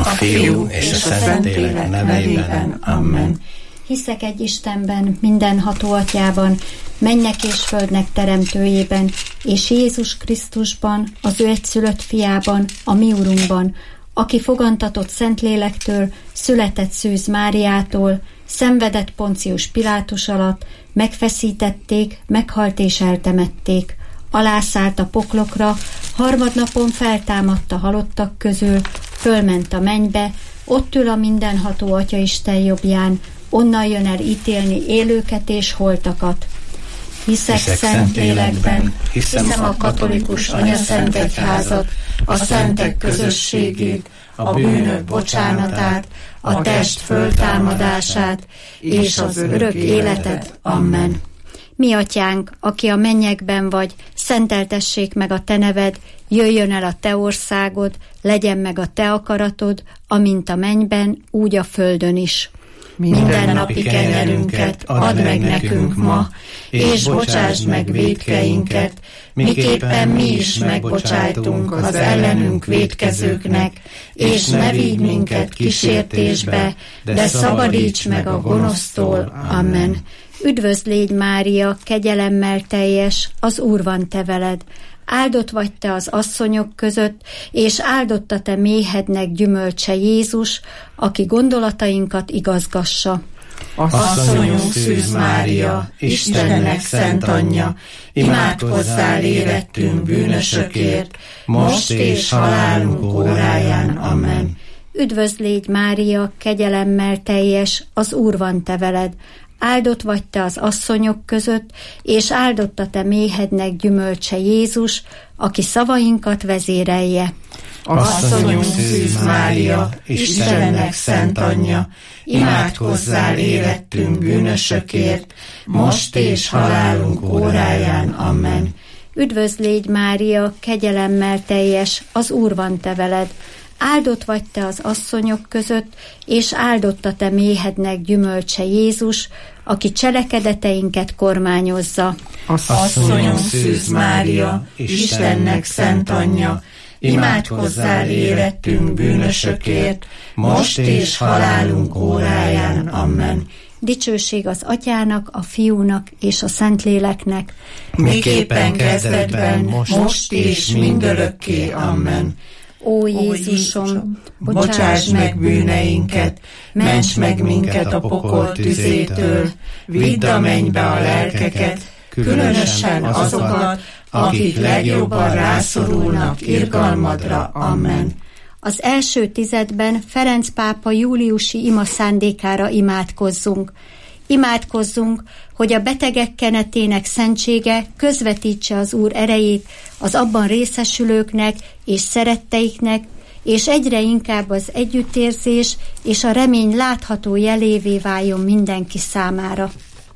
a Fiú és a Szentlélek nevében. Amen. Hiszek egy Istenben, mindenható Atyában, mennek és földnek teremtőjében, és Jézus Krisztusban, az ő egyszülött fiában, a mi Urunkban, aki fogantatott Szentlélektől, született Szűz Máriától, szenvedett Poncius Pilátus alatt, megfeszítették, meghalt és eltemették. Alászállt a poklokra, harmadnapon feltámadt a halottak közül, fölment a mennybe, ott ül a mindenható Atya Isten jobbján, onnan jön el ítélni élőket és holtakat. Hiszek Szentlélekben, hiszem a katolikus anyaszentegyházat, a szentek közösségét, a bűnök bocsánatát, a test föltámadását és az örök életet. Amen. Mi Atyánk, aki a mennyekben vagy, szenteltessék meg a te neved, jöjjön el a te országod, legyen meg a te akaratod, amint a mennyben, úgy a földön is. Mindennapi kenyerünket add meg nekünk ma, és bocsásd meg vétkeinket, miképpen mi is megbocsájtunk az ellenünk vétkezőknek, és ne vigy minket kísértésbe, de szabadíts meg a gonosztól. Amen. Üdvözl légy, Mária, kegyelemmel teljes, az Úr van te veled. Áldott vagy te az asszonyok között, és áldott a te méhednek gyümölcse Jézus, aki gondolatainkat igazgassa. Asszonyunk Szűz Mária, Istennek szent anyja, imádkozzál érettünk bűnösökért, most és halálunk óráján. Amen. Üdvözl légy, Mária, kegyelemmel teljes, az Úr van te veled. Áldott vagy te az asszonyok között, és áldott a te méhednek gyümölcse Jézus, aki szavainkat vezérelje. Asszonyunk Szűz Mária, Istennek szent anyja, imádkozzál érettünk bűnösökért, most és halálunk óráján. Amen. Üdvözl légy, Mária, kegyelemmel teljes, az Úr van te veled. Áldott vagy te az asszonyok között, és áldott a te méhednek gyümölcse Jézus, aki cselekedeteinket kormányozza. Asszonyunk Szűz Mária, Istennek szent anyja, imádkozzál érettünk bűnösökért, most és halálunk óráján. Amen. Dicsőség az Atyának, a Fiúnak és a Szentléleknek, miképpen kezdetben, most és mindörökké. Amen. Ó Jézusom, bocsásd meg bűneinket, ments meg minket a pokol tüzétől, vidd a mennybe a lelkeket, különösen azokat, akik legjobban rászorulnak irgalmadra. Amen. Az első tizedben Ferenc pápa júliusi ima szándékára imádkozzunk. Imádkozzunk, hogy a betegek kenetének szentsége közvetítse az Úr erejét az abban részesülőknek és szeretteiknek, és egyre inkább az együttérzés és a remény látható jelévé váljon mindenki számára.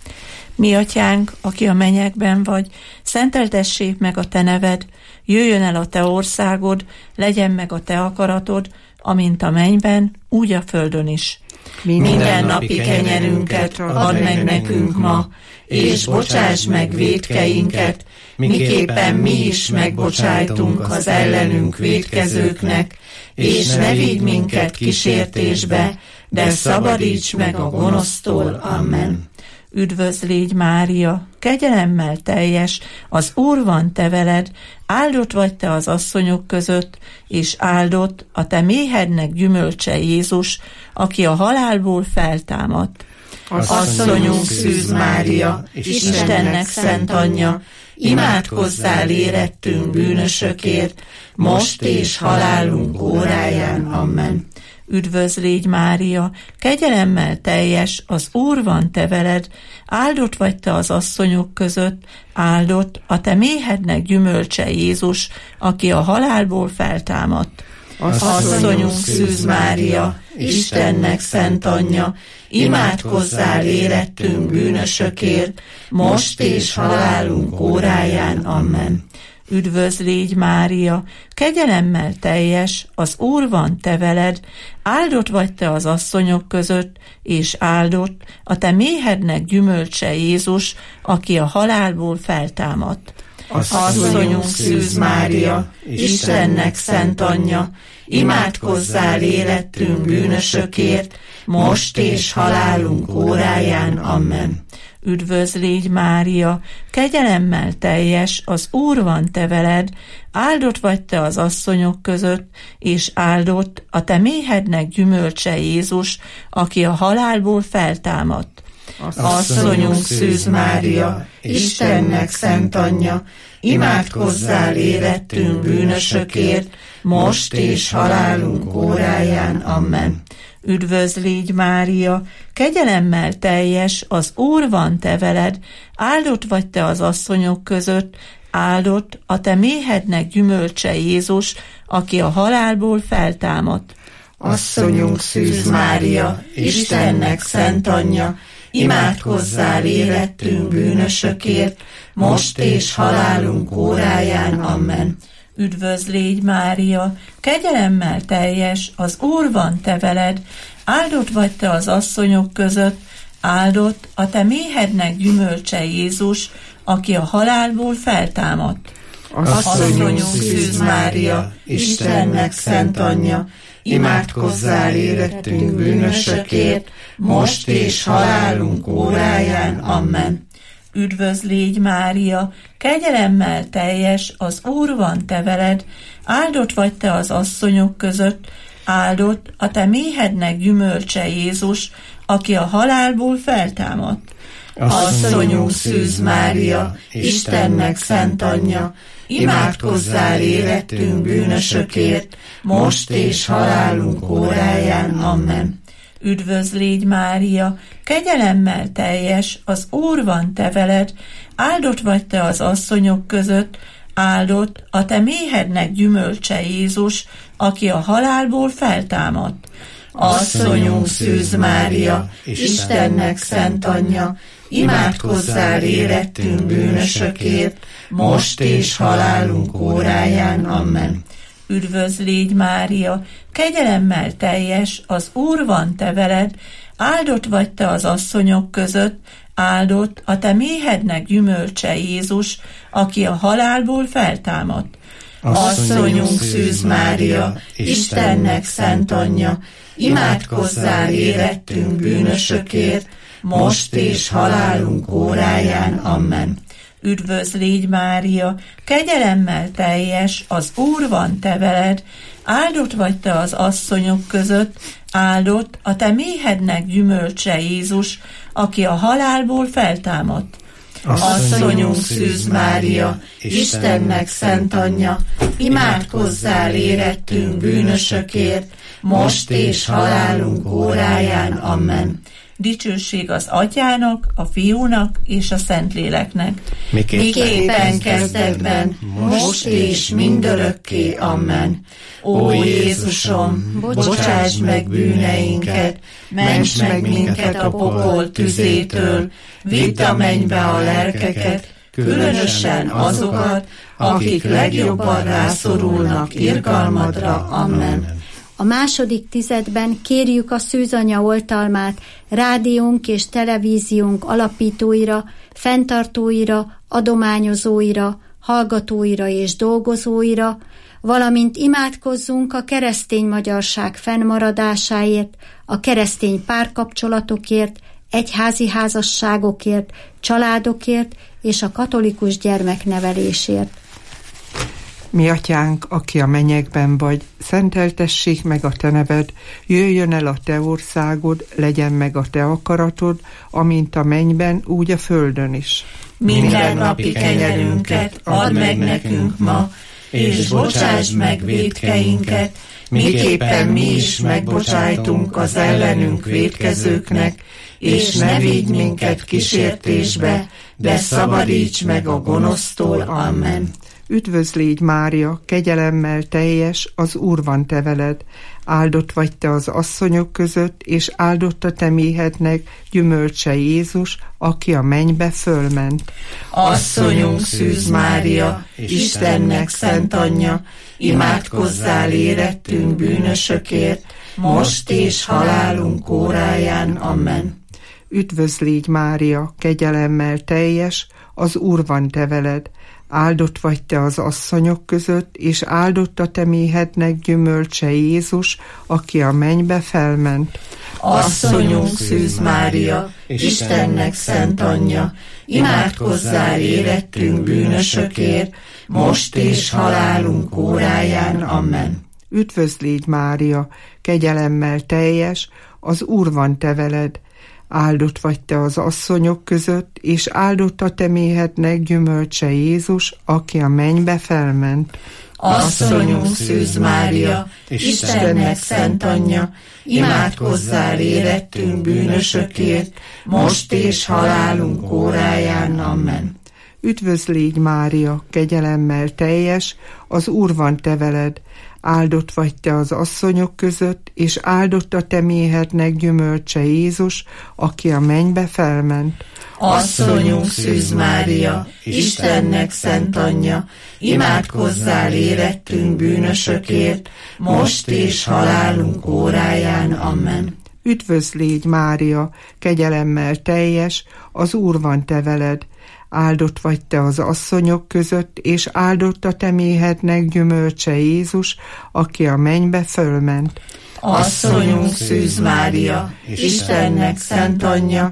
Mi Atyánk, aki a mennyekben vagy, szenteltessék meg a te neved, jöjjön el a te országod, legyen meg a te akaratod, amint a mennyben, úgy a földön is. Mindennapi kenyerünket add meg nekünk ma, és bocsásd meg vétkeinket, miképpen mi is megbocsájtunk az ellenünk vétkezőknek, és ne vigy minket kísértésbe, de szabadíts meg a gonosztól. Amen. Üdvözl légy, Mária, kegyelemmel teljes, az Úr van te veled, áldott vagy te az asszonyok között, és áldott a te méhednek gyümölcse Jézus, aki a halálból feltámadt. Asszonyunk Szűz Mária, Istennek szent anyja, imádkozzál érettünk bűnösökért, most és halálunk óráján. Amen. Üdvözl légy, Mária, kegyelemmel teljes, az Úr van te veled, áldott vagy te az asszonyok között, áldott a te méhednek gyümölcse Jézus, aki a halálból feltámadt. Asszonyunk Szűz Mária, Istennek szent anyja, imádkozzál érettünk bűnösökért, most és halálunk óráján. Amen. Üdvözl légy, Mária, kegyelemmel teljes, az Úr van te veled, áldott vagy te az asszonyok között, és áldott a te méhednek gyümölcse Jézus, aki a halálból feltámadt. Asszonyunk Szűz Mária, Istennek szent anyja, imádkozzál érettünk bűnösökért, most és halálunk óráján. Amen. Üdvözl légy, Mária, kegyelemmel teljes, az Úr van te veled, áldott vagy te az asszonyok között, és áldott a te méhednek gyümölcse Jézus, aki a halálból feltámadt. Asszonyunk Szűz Mária, Istennek szent anyja, imádkozzál érettünk bűnösökért, most és halálunk óráján. Amen. Üdvözl légy, Mária, kegyelemmel teljes, az Úr van te veled, áldott vagy te az asszonyok között, áldott a te méhednek gyümölcse Jézus, aki a halálból feltámadt. Asszonyunk Szűz Mária, Istennek szent anyja, imádkozzál érettünk bűnösökért, most és halálunk óráján. Amen. Üdvözl légy, Mária, kegyelemmel teljes, az Úr van te veled, áldott vagy te az asszonyok között, áldott a te méhednek gyümölcse Jézus, aki a halálból feltámadt. Asszonyunk Szűz Mária, Istennek szent anyja, imádkozzál érettünk bűnösökért, most és halálunk óráján. Amen. Üdvözl légy, Mária, kegyelemmel teljes, az Úr van te veled, áldott vagy te az asszonyok között, áldott a te méhednek gyümölcse Jézus, aki a halálból feltámadt. Asszonyunk Szűz Mária, Istennek szent anyja, imádkozzál érettünk bűnösökért, most és halálunk óráján. Amen. Üdvözl légy, Mária, kegyelemmel teljes, az Úr van te veled, áldott vagy te az asszonyok között, áldott a te méhednek gyümölcse Jézus, aki a halálból feltámadt. Asszonyunk Szűz Mária, Istennek szent anyja, imádkozzál érettünk bűnösökért, most és halálunk óráján. Amen. Üdvözl légy, Mária, kegyelemmel teljes, az Úr van te veled, áldott vagy te az asszonyok között, áldott a te méhednek gyümölcse Jézus, aki a halálból feltámadt. Asszonyunk Szűz Mária, Istennek szent anyja, imádkozzál érettünk bűnösökért, most és halálunk óráján. Amen. Üdvözl légy, Mária, kegyelemmel teljes, az Úr van te veled, áldott vagy te az asszonyok között, áldott a te méhednek gyümölcse Jézus, aki a halálból feltámadt. Asszonyunk Szűz Mária, Istennek szent anyja, imádkozzál érettünk bűnösökért, most és halálunk óráján. Amen. Dicsőség az Atyának, a Fiúnak és a Szentléleknek. Miképpen kezdetben, most és mindörökké. Amen. Ó Jézusom, bocsáss meg bűneinket, ments meg minket a pokol tüzétől, vidd a mennybe a lelkeket, különösen azokat, akik legjobban rászorulnak irgalmadra. Amen. A második tizedben kérjük a Szűzanya oltalmát rádiónk és televíziónk alapítóira, fenntartóira, adományozóira, hallgatóira és dolgozóira, valamint imádkozzunk a keresztény magyarság fennmaradásáért, a keresztény párkapcsolatokért, egyházi házasságokért, családokért és a katolikus gyermeknevelésért. Mi atyánk, aki a mennyekben vagy, szenteltessék meg a te neved, jöjjön el a te országod, legyen meg a te akaratod, amint a mennyben, úgy a földön is. Minden napi kenyerünket add meg nekünk ma, és bocsásd meg vétkeinket, miképpen mi is megbocsájtunk az ellenünk vétkezőknek, és ne vigy minket kísértésbe, de szabadíts meg a gonosztól. Amen. Üdvözl légy, Mária, kegyelemmel teljes, az Úr van te veled, áldott vagy te az asszonyok között, és áldott a te méhednek gyümölcse Jézus, aki a mennybe fölment. Asszonyunk Szűz Mária, Istennek szent anyja, imádkozzál érettünk bűnösökért, most és halálunk óráján. Amen. Üdvözl légy, Mária, kegyelemmel teljes, az Úr van te veled, áldott vagy te az asszonyok között, és áldott a te méhednek gyümölcse Jézus, aki a mennybe felment. Asszonyunk Szűz Mária, Istennek szent anyja, imádkozzál érettünk bűnösökért, most és halálunk óráján. Amen. Üdvözl légy Mária, kegyelemmel teljes, az Úr van te veled. Áldott vagy te az asszonyok között, és áldott a te méhednek gyümölcse Jézus, aki a mennybe felment. Asszonyunk Szűz Mária, Istennek szent anyja, imádkozzál érettünk bűnösökért, most és halálunk óráján. Amen. Üdvözl légy Mária, kegyelemmel teljes, az Úr van te veled. Áldott vagy te az asszonyok között, és áldott a te méhednek gyümölcse Jézus, aki a mennybe felment. Asszonyunk Szűz Mária, Istennek szent anyja, imádkozzál érettünk bűnösökért, most és halálunk óráján. Amen. Üdvözl légy Mária, kegyelemmel teljes, az Úr van te veled. Áldott vagy te az asszonyok között, és áldott a te méhednek gyümölcse Jézus, aki a mennybe fölment. Asszonyunk Szűz Mária, Istennek szent anyja,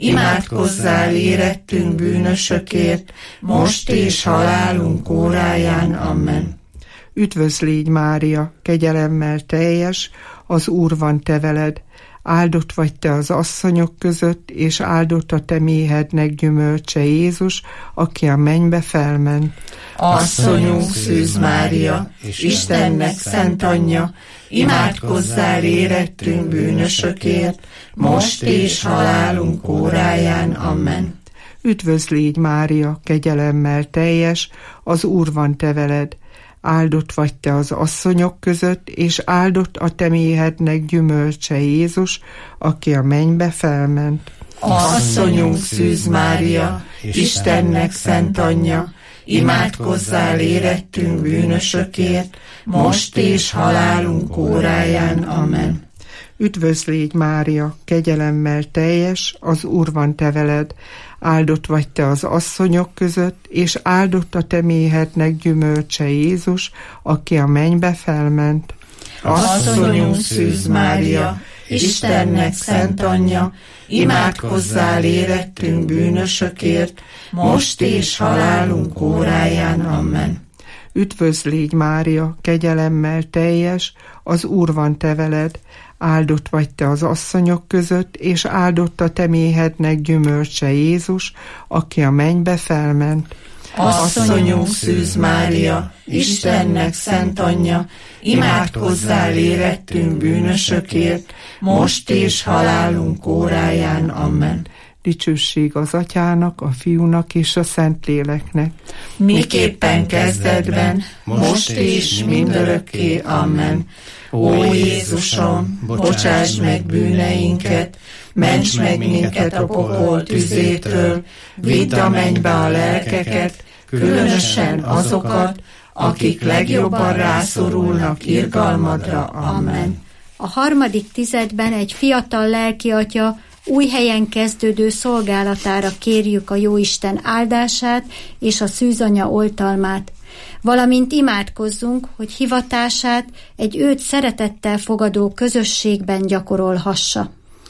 imádkozzál érettünk bűnösökért, most és halálunk óráján. Amen. Üdvözl légy Mária, kegyelemmel teljes, az Úr van te veled. Áldott vagy te az asszonyok között, és áldott a te méhednek gyümölcse Jézus, aki a mennybe felment. Asszonyunk Szűz Mária, Istennek szent anyja, imádkozzál érettünk bűnösökért, most és halálunk óráján. Amen. Üdvözl légy Mária, kegyelemmel teljes, az Úr van te veled. Áldott vagy te az asszonyok között, és áldott a te méhednek gyümölcse Jézus, aki a mennybe felment. Asszonyunk Szűz Mária, Istennek szent anyja, imádkozzál érettünk bűnösökért, most és halálunk óráján. Amen. Üdvözl légy Mária, kegyelemmel teljes, az Úr van te veled. Áldott vagy te az asszonyok között, és áldott a te méhednek gyümölcse Jézus, aki a mennybe felment. Asszonyunk Szűz Mária, Istennek szent anyja, imádkozzál érettünk bűnösökért, most és halálunk óráján. Amen. Üdvözl légy Mária, kegyelemmel teljes, az Úr van te veled. Áldott vagy te az asszonyok között, és áldott a te méhednek gyümölcse Jézus, aki a mennybe felment. Asszonyunk Szűz Mária, Istennek szent anyja, imádkozzál érettünk bűnösökért, most és halálunk óráján. Amen. Dicsőség az Atyának, a Fiúnak és a Szentléleknek. Miképpen kezdetben, most és mindörökké. Amen. Ó Jézusom, bocsáss meg bűneinket, ments meg minket a pokol tüzétől, vidd a mennybe a lelkeket, különösen azokat, akik legjobban rászorulnak irgalmadra. Amen. A harmadik tizedben egy fiatal lelkiatya új helyen kezdődő szolgálatára kérjük a Jóisten áldását és a szűzanya oltalmát, valamint imádkozzunk, hogy hivatását egy őt szeretettel fogadó közösségben gyakorolhassa.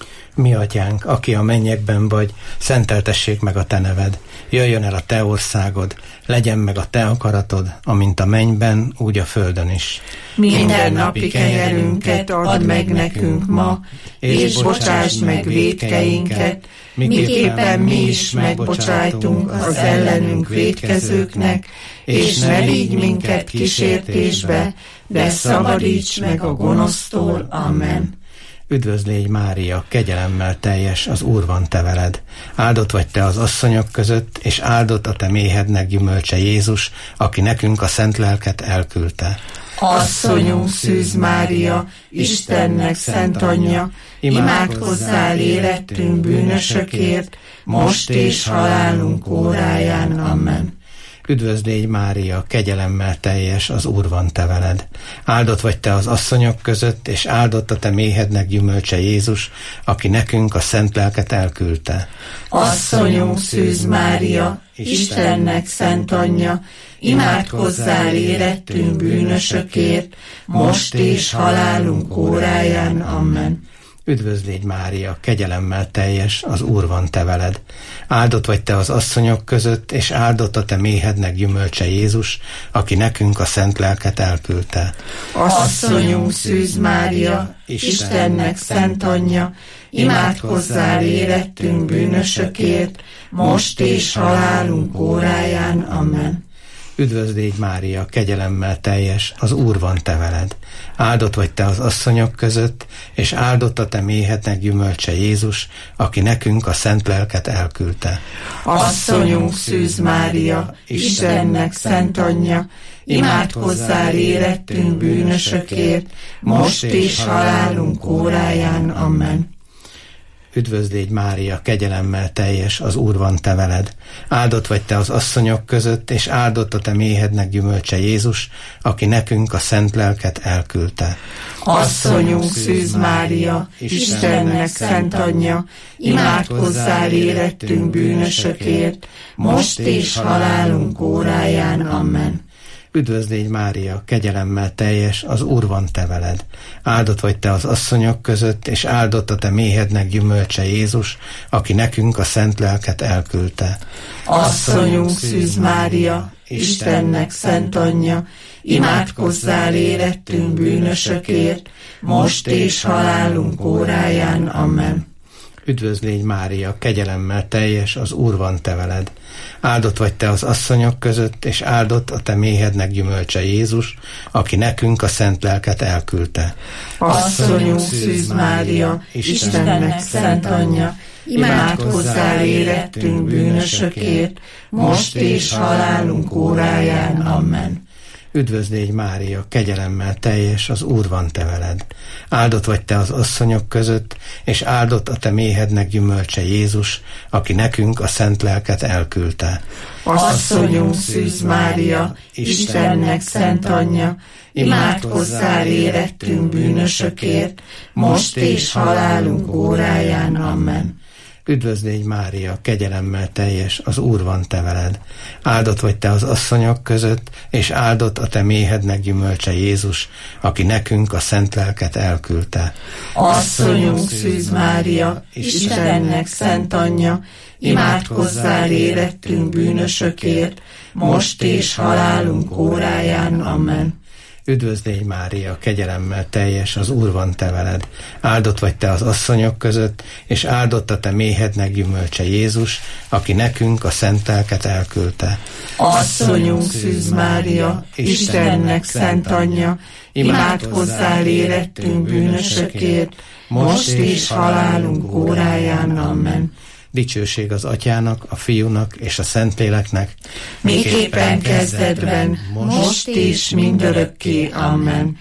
Mi atyánk, aki a mennyekben vagy, szenteltessék meg a te neved. Jöjjön el a te országod, legyen meg a te akaratod, amint a mennyben, úgy a földön is. Mindennapi kenyerünket add meg nekünk ma, és bocsásd meg vétkeinket, miképpen mi is megbocsájtunk az ellenünk vétkezőknek, és ne vigy minket kísértésbe, de szabadíts meg a gonosztól. Amen. Üdvözl légy Mária, kegyelemmel teljes, az Úr van te veled. Áldott vagy te az asszonyok között, és áldott a te méhednek gyümölcse Jézus, aki nekünk a szent lelket elküldte. Asszonyunk Szűz Mária, Istennek szent anyja, imádkozzál érettünk bűnösökért, most és halálunk óráján. Amen. Üdvözl légy Mária, kegyelemmel teljes, az Úr van te veled. Áldott vagy te az asszonyok között, és áldott a te méhednek gyümölcse Jézus, aki nekünk a szent lelket elküldte. Asszonyunk Szűz Mária, Istennek szent anyja, imádkozzál érettünk bűnösökért, most és halálunk óráján. Amen. Üdvözl légy Mária, kegyelemmel teljes, az Úr van te veled. Áldott vagy te az asszonyok között, és áldott a te méhednek gyümölcse Jézus, aki nekünk a szent lelket elküldte. Asszonyunk Szűz Mária, Istennek szent anyja, imádkozzál érettünk bűnösökért, most és halálunk óráján. Amen. Üdvözl légy Mária, kegyelemmel teljes, az Úr van te veled. Áldott vagy te az asszonyok között, és áldott a te méhednek gyümölcse Jézus, aki nekünk a szent lelket elküldte. Asszonyunk Szűz Mária, Istennek szent anyja, imádkozzál érettünk bűnösökért, most és halálunk óráján. Amen. Üdvözl légy Mária, kegyelemmel teljes, az Úr van te veled. Áldott vagy te az asszonyok között, és áldott a te méhednek gyümölcse Jézus, aki nekünk a szent lelket elküldte. Asszonyunk Szűz Mária, Istennek szent anyja, imádkozzál érettünk bűnösökért, most és halálunk óráján. Amen. Üdvözl légy Mária, kegyelemmel teljes, az Úr van te veled. Áldott vagy te az asszonyok között, és áldott a te méhednek gyümölcse Jézus, aki nekünk a szent lelket elküldte. Asszonyunk Szűz Mária, Istennek szent anyja, imádkozzál érettünk bűnösökért, most és halálunk óráján. Amen. Üdvözl légy Mária, kegyelemmel teljes, az Úr van te veled. Áldott vagy te az asszonyok között, és áldott a te méhednek gyümölcse Jézus, aki nekünk a szent lelket elküldte. Asszonyunk Szűz Mária, Istennek szent anyja, imádkozzál érettünk bűnösökért, most és halálunk óráján. Amen. Üdvözl légy Mária, kegyelemmel teljes, az Úr van te veled. Áldott vagy te az asszonyok között, és áldott a te méhednek gyümölcse Jézus, aki nekünk a szent lelket elküldte. Asszonyunk Szűz Mária, Istennek szent anyja, imádkozzál érettünk bűnösökért, most és halálunk óráján. Amen. Üdvözl légy Mária, kegyelemmel teljes, az Úr van te veled. Áldott vagy te az asszonyok között, és áldott a te méhednek gyümölcse Jézus, aki nekünk a szent lelket elküldte. Asszonyunk Szűz Mária, Istennek szent anyja, imádkozzál érettünk bűnösökért, most és halálunk óráján. Amen. Üdvözl légy Mária, kegyelemmel teljes, az Úr van te veled. Áldott vagy te az asszonyok között, és áldott a te méhednek gyümölcse Jézus, aki nekünk a szent lelket elküldte. Asszonyunk Szűz Mária, Istennek szent anyja, imádkozzál érettünk bűnösökért, most és halálunk óráján. Amen. Dicsőség az Atyának, a Fiúnak és a Szentléleknek, miképpen kezdetben, most és mindörökké. Amen.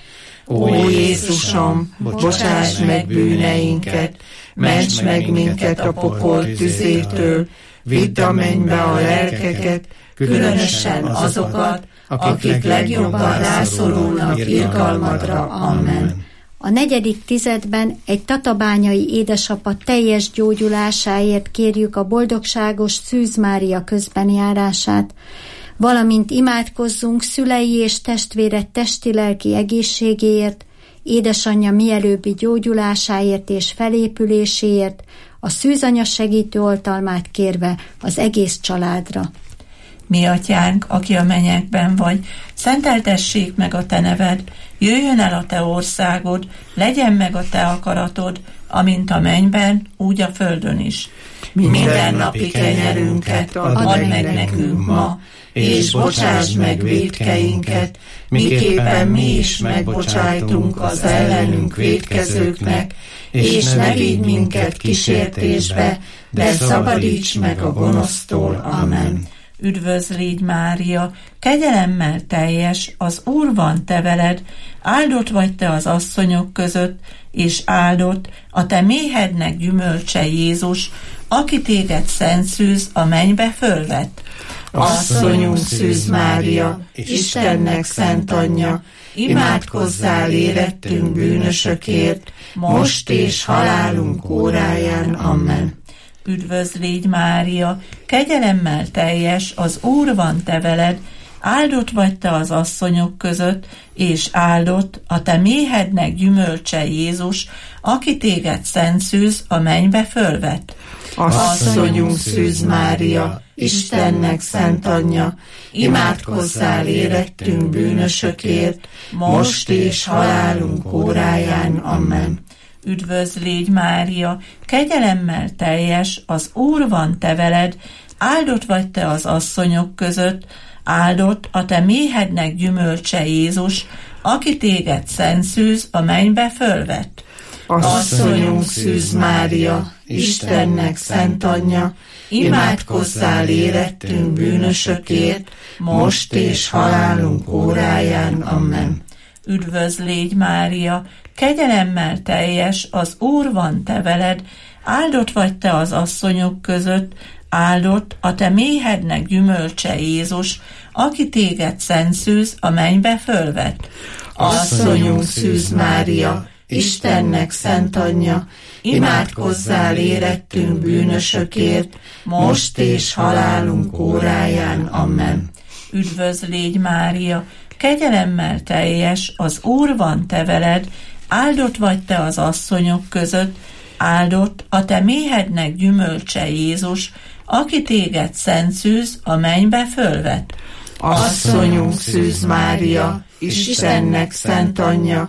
Ó Jézusom, bocsáss meg bűneinket, ments meg minket a pokol tüzétől, vidd a mennybe a lelkeket, különösen azokat, akik legjobban rászorulnak irgalmadra. Amen. A 4. tizedben egy tatabányai édesapa teljes gyógyulásáért kérjük a boldogságos Szűz Mária közbenjárását, valamint imádkozzunk szülei és testvére testi-lelki egészségéért, édesanyja mielőbbi gyógyulásáért és felépüléséért, a szűzanya segítő oltalmát kérve az egész családra. Mi atyánk, aki a mennyekben vagy, szenteltessék meg a te neved, jöjjön el a te országod, legyen meg a te akaratod, amint a mennyben, úgy a földön is. Mindennapi kenyerünket add meg nekünk ma, és bocsáss meg vétkeinket, miképpen mi is megbocsájtunk az ellenünk vétkezőknek, és ne vigy minket kísértésbe, de szabadíts meg a gonosztól. Amen. Üdvözl légy Mária, kegyelemmel teljes, az Úr van te veled, áldott vagy te az asszonyok között, és áldott a te méhednek gyümölcse Jézus, aki téged szent szűz a mennybe fölvett. Asszonyunk Szűz Mária, Istennek szent anyja, imádkozzál érettünk bűnösökért, most és halálunk óráján. Amen. Üdvözl légy Mária, kegyelemmel teljes, az Úr van te veled, áldott vagy te az asszonyok között, és áldott a te méhednek gyümölcse Jézus, aki téged szent szűz a mennybe fölvett. Asszonyunk Szűz Mária, Istennek szent anyja, imádkozzál érettünk bűnösökért, most és halálunk óráján. Amen. Üdvözl légy Mária, kegyelemmel teljes, az Úr van te veled, áldott vagy te az asszonyok között, áldott a te méhednek gyümölcse Jézus, aki téged szent szűz a mennybe fölvett. Asszonyunk Szűz Mária, Istennek szent anyja, imádkozzál érettünk bűnösökért, most és halálunk óráján. Amen. Üdvözl légy Mária, kegyelemmel teljes, az Úr van te veled, áldott vagy te az asszonyok között, áldott a te méhednek gyümölcse Jézus, aki téged szent szűz a mennybe fölvett. Asszonyunk Szűz Mária, Istennek szent anyja, imádkozzál érettünk bűnösökért, most és halálunk óráján. Amen. Üdvözl légy Mária, kegyelemmel teljes, az Úr van te veled, áldott vagy te az asszonyok között, áldott a te méhednek gyümölcse Jézus, aki téged szent szűz a mennybe fölvett. Asszonyunk Szűz Mária, Istennek szent anyja,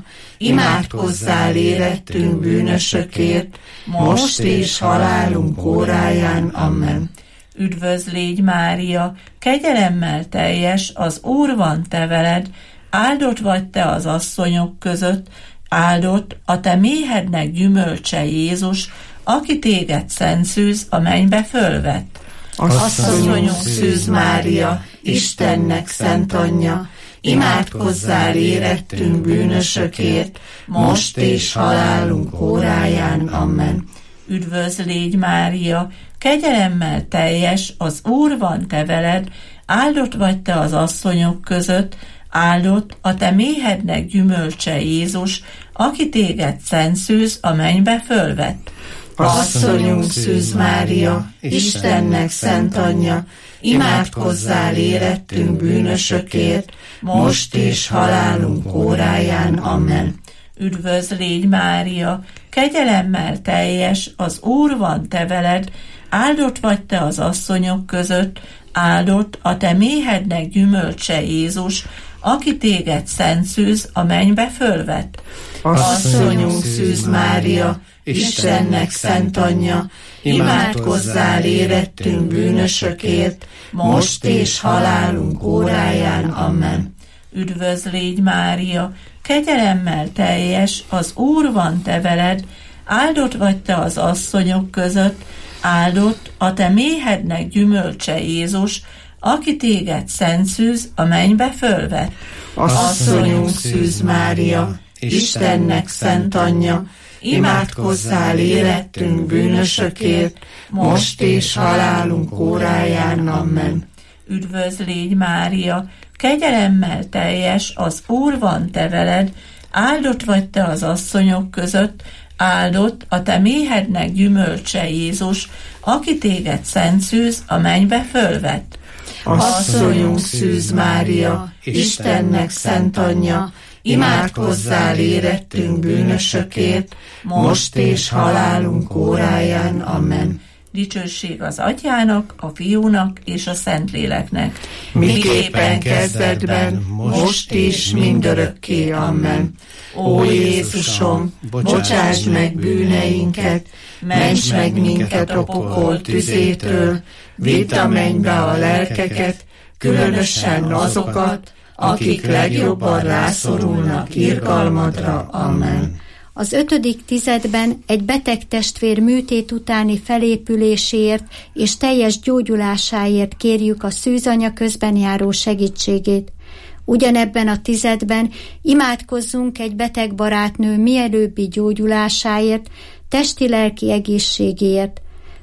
imádkozzál érettünk bűnösökért, most és halálunk óráján. Amen. Üdvözl légy Mária, kegyelemmel teljes, az Úr van te veled, áldott vagy te az asszonyok között, áldott a te méhednek gyümölcse Jézus, aki téged szent szűz a mennybe fölvett. Asszonyunk Szűz Mária, Istennek szent anyja, imádkozzál érettünk bűnösökért, most és halálunk óráján. Amen. Üdvözl légy Mária, kegyelemmel teljes, az Úr van te veled, áldott vagy te az asszonyok között, áldott a te méhednek gyümölcse Jézus, aki téged szent szűz a mennybe fölvett. Asszonyunk Szűz Mária, Istennek szent anyja, imádkozzál érettünk bűnösökért, most és halálunk óráján. Amen. Üdvözl légy Mária, kegyelemmel teljes, az Úr van te veled, áldott vagy te az asszonyok között, áldott a te méhednek gyümölcse Jézus, aki téged szent szűz a mennybe fölvett. Asszonyunk Szűz Mária, Istennek szent anyja, imádkozzál érettünk bűnösökért, most és halálunk óráján. Amen. Üdvözl légy Mária, kegyelemmel teljes, az Úr van te veled, áldott vagy te az asszonyok között, áldott a te méhednek gyümölcse Jézus, aki téged szent szűz a mennybe fölvett. Asszonyunk Szűz Mária, Istennek szent anyja, imádkozzál érettünk bűnösökért, most és halálunk óráján. Amen. Üdvözl légy Mária, kegyelemmel teljes, az Úr van te veled, áldott vagy te az asszonyok között, áldott a te méhednek gyümölcse Jézus, aki téged szent szűz a mennybe fölvett. Asszonyunk Szűz Mária, Istennek szent anyja, imádkozzál érettünk bűnösökért, most és halálunk óráján. Amen. Dicsőség az Atyának, a Fiúnak és a Szentléleknek. Miképpen kezdetben, most is mindörökké. Amen. Ó Jézusom, bocsásd meg bűneinket, ments meg minket a pokol tüzétől, vidd a mennybe a lelkeket, különösen azokat, akik legjobban rászorulnak irgalmadra. Amen. Az 5. tizedben egy beteg testvér műtét utáni felépüléséért és teljes gyógyulásáért kérjük a szűzanya közben járó segítségét. Ugyanebben a tizedben imádkozzunk egy beteg barátnő mielőbbi gyógyulásáért, testi-lelki egészségéért.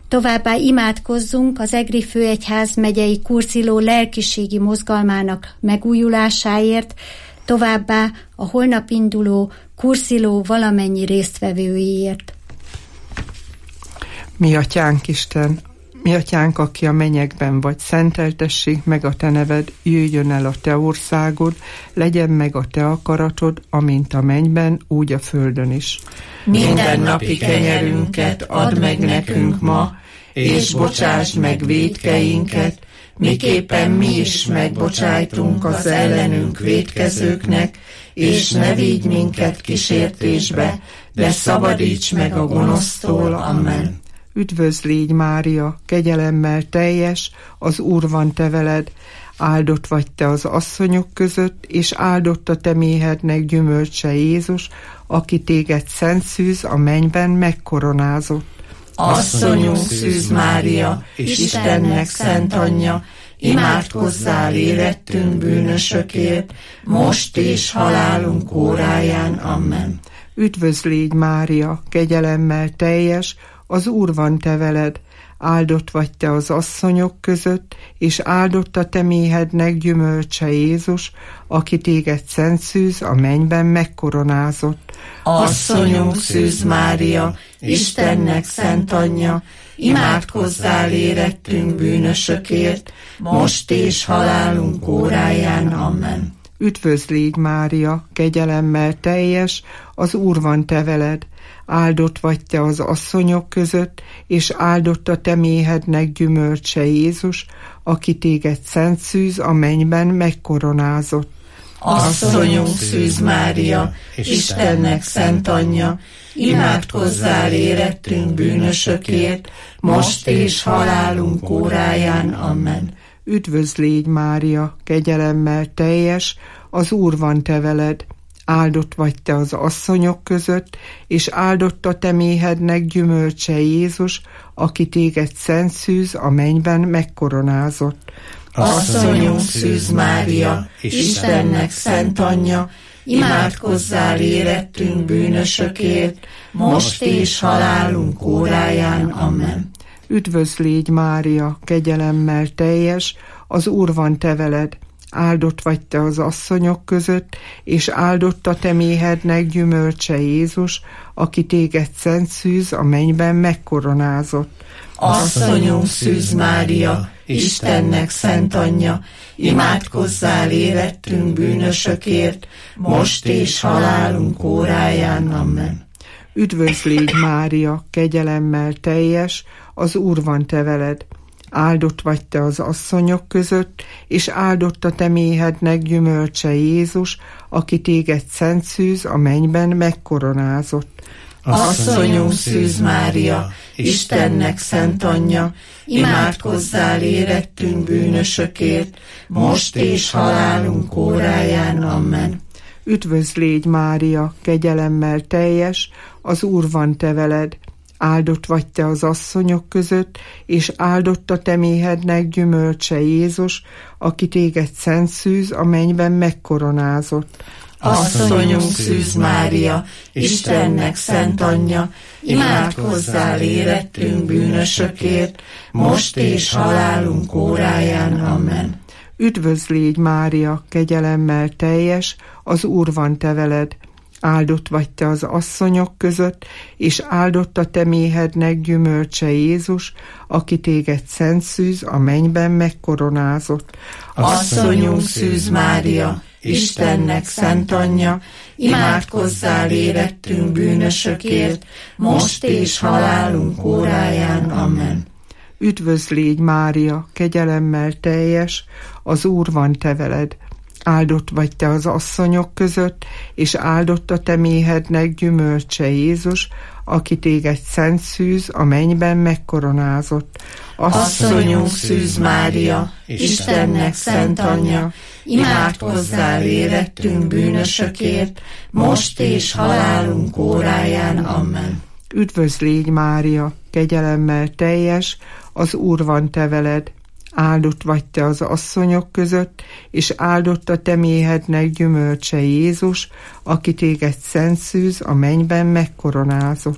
Továbbá imádkozzunk az Egri Főegyház megyei kursziló lelkiségi mozgalmának megújulásáért, továbbá a holnap induló kursziló valamennyi résztvevőiért. Mi atyánk Isten, mi atyánk, aki a mennyekben vagy, szenteltessék meg a te neved, jöjjön el a te országod, legyen meg a te akaratod, amint a mennyben, úgy a földön is. Minden napi kenyerünket add meg nekünk ma, és bocsásd meg vétkeinket, miképpen mi is megbocsájtunk az ellenünk vétkezőknek, és ne vigy minket kísértésbe, de szabadíts meg a gonosztól. Amen. Üdvözl légy, Mária, kegyelemmel teljes, az Úr van te veled, áldott vagy te az asszonyok között, és áldott a te méhednek gyümölcse Jézus, aki téged szent szűz a mennyben megkoronázott. Asszonyunk Szűz Mária, Istennek szent anyja, imádkozzál érettünk bűnösökért, most és halálunk óráján. Amen. Üdvözl légy, Mária, kegyelemmel teljes, az Úr van te veled, áldott vagy te az asszonyok között, és áldott a te méhednek gyümölcse Jézus, aki téged szent szűz a mennyben megkoronázott. Asszonyunk Szűz Mária, Istennek szent anyja, imádkozzál érettünk bűnösökért, most és halálunk óráján. Amen. Üdvözl légy, Mária, kegyelemmel teljes, az Úr van te veled, áldott vagy te az asszonyok között, és áldott a te méhednek gyümölcse Jézus, aki téged szent szűz a mennyben megkoronázott. Asszonyunk Szűz Mária, Istennek szent anyja, imádkozzál érettünk bűnösökért, most és halálunk óráján. Amen. Üdvözl légy, Mária, kegyelemmel teljes, az Úr van te veled, áldott vagy te az asszonyok között, és áldott a te méhednek gyümölcse Jézus, aki téged szent szűz a mennyben megkoronázott. Asszonyunk Szűz Mária, Istennek szent anyja, imádkozzál érettünk bűnösökért, most és halálunk óráján. Amen. Üdvözl légy, Mária, kegyelemmel teljes, az Úr van te veled, áldott vagy te az asszonyok között, és áldott a te méhednek gyümölcse Jézus, aki téged szent szűz a mennyben megkoronázott. Asszonyunk Szűz Mária, Istennek szent anyja, imádkozzál érettünk bűnösökért, most és halálunk óráján. Amen. Üdvözl légy, Mária, kegyelemmel teljes, az Úr van te veled, áldott vagy te az asszonyok között, és áldott a te méhednek gyümölcse Jézus, aki téged szent szűz a mennyben megkoronázott. Asszonyunk Szűz Mária, Istennek szent anyja, imádkozzál érettünk bűnösökért, most és halálunk óráján. Amen. Üdvözl légy, Mária, kegyelemmel teljes, az Úr van te veled, áldott vagy te az asszonyok között, és áldott a te méhednek gyümölcse Jézus, aki téged szent szűz a mennyben megkoronázott. Asszonyunk Szűz Mária, Istennek szent anyja, imádkozzál érettünk bűnösökért, most és halálunk óráján. Amen. Üdvözl légy, Mária, kegyelemmel teljes, az Úr van te veled, áldott vagy te az asszonyok között, és áldott a te méhednek gyümölcse Jézus, aki téged szent szűz a mennyben megkoronázott. Asszonyunk Szűz Mária, Istennek szent anyja, imádkozzál érettünk bűnösökért, most és halálunk óráján. Amen. Üdvözl légy, Mária, kegyelemmel teljes, az Úr van te veled, áldott vagy te az asszonyok között, és áldott a te méhednek gyümölcse Jézus, aki téged szent szűz a mennyben megkoronázott. Asszonyunk Szűz Mária, Istennek szent anyja, imádkozzál érettünk bűnösökért, most és halálunk óráján. Amen. Üdvözl légy, Mária, kegyelemmel teljes, az Úr van te veled, áldott vagy te az asszonyok között, és áldott a te méhednek gyümölcse Jézus, aki téged szent szűz a mennyben megkoronázott.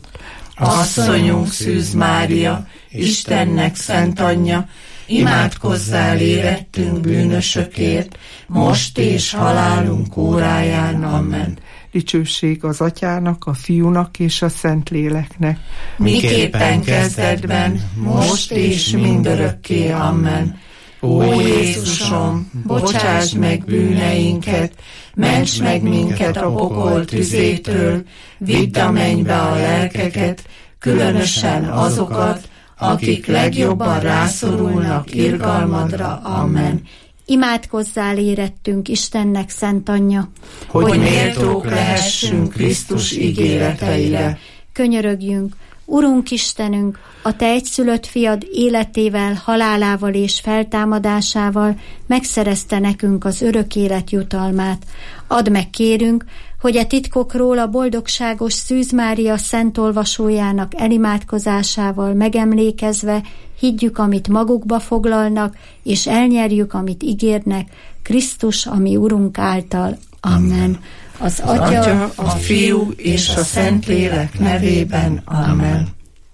Asszonyunk Szűz Mária, Istennek szent anyja, imádkozzál érettünk bűnösökért, most és halálunk óráján. Amen. Dicsőség az Atyának, a Fiúnak és a Szentléleknek. Miképpen kezdetben, most és mindörökké. Amen. Ó Jézusom, bocsáss meg bűneinket, ments meg minket a pokol tüzétől, vidd a mennybe a lelkeket, különösen azokat, akik legjobban rászorulnak irgalmadra. Amen. Imádkozzál érettünk, Istennek szent anyja, hogy méltók lehessünk Krisztus ígéreteire. Könyörögjünk, Urunk Istenünk, a Te egyszülött fiad életével, halálával és feltámadásával megszerezte nekünk az örök élet jutalmát. Add meg, kérünk, hogy a titkokról a boldogságos Szűz Mária szent olvasójának elimádkozásával megemlékezve higgyük, amit magukba foglalnak, és elnyerjük, amit ígérnek, Krisztus, a mi Urunk által. Amen. Az Atya, a Fiú és a Szentlélek nevében. Amen.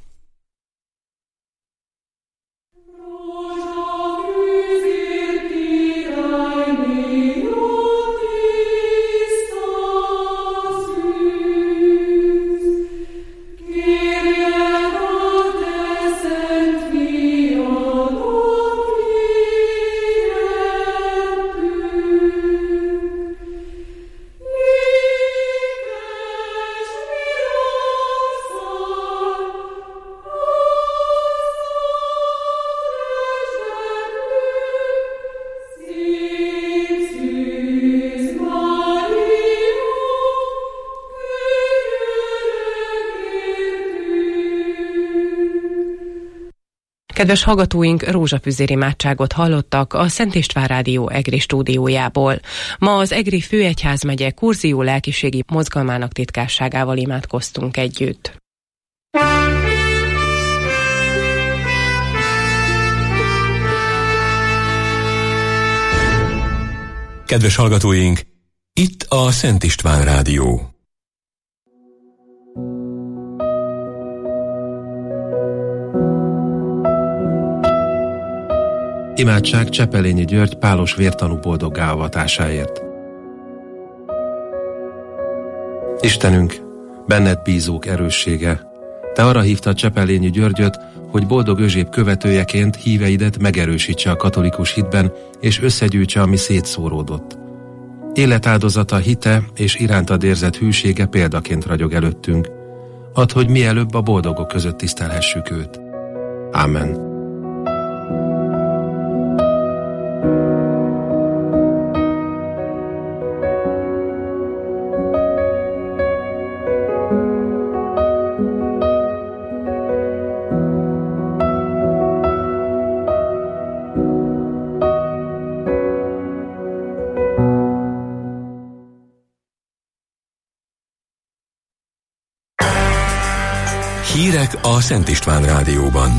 Kedves hallgatóink, rózsafüzér imádságot hallottak a Szent István Rádió egri stúdiójából. Ma az Egri Főegyházmegye Kurzió lelkiségi mozgalmának titkárságával imádkoztunk együtt. Kedves hallgatóink, itt a Szent István Rádió. Imádság Csepelényi György pálos vértanú boldoggá avatásáért. Istenünk, benned bízók erőssége, Te arra hívtad Csepelényi Györgyöt, hogy boldog Özséb követőjeként híveidet megerősítse a katolikus hitben, és összegyűjtse, ami szétszóródott. Életáldozata, hite és irántad érzett hűsége példaként ragyog előttünk. Add, hogy mielőbb a boldogok között tisztelhessük őt. Amen. Hírek a Szent István Rádióban.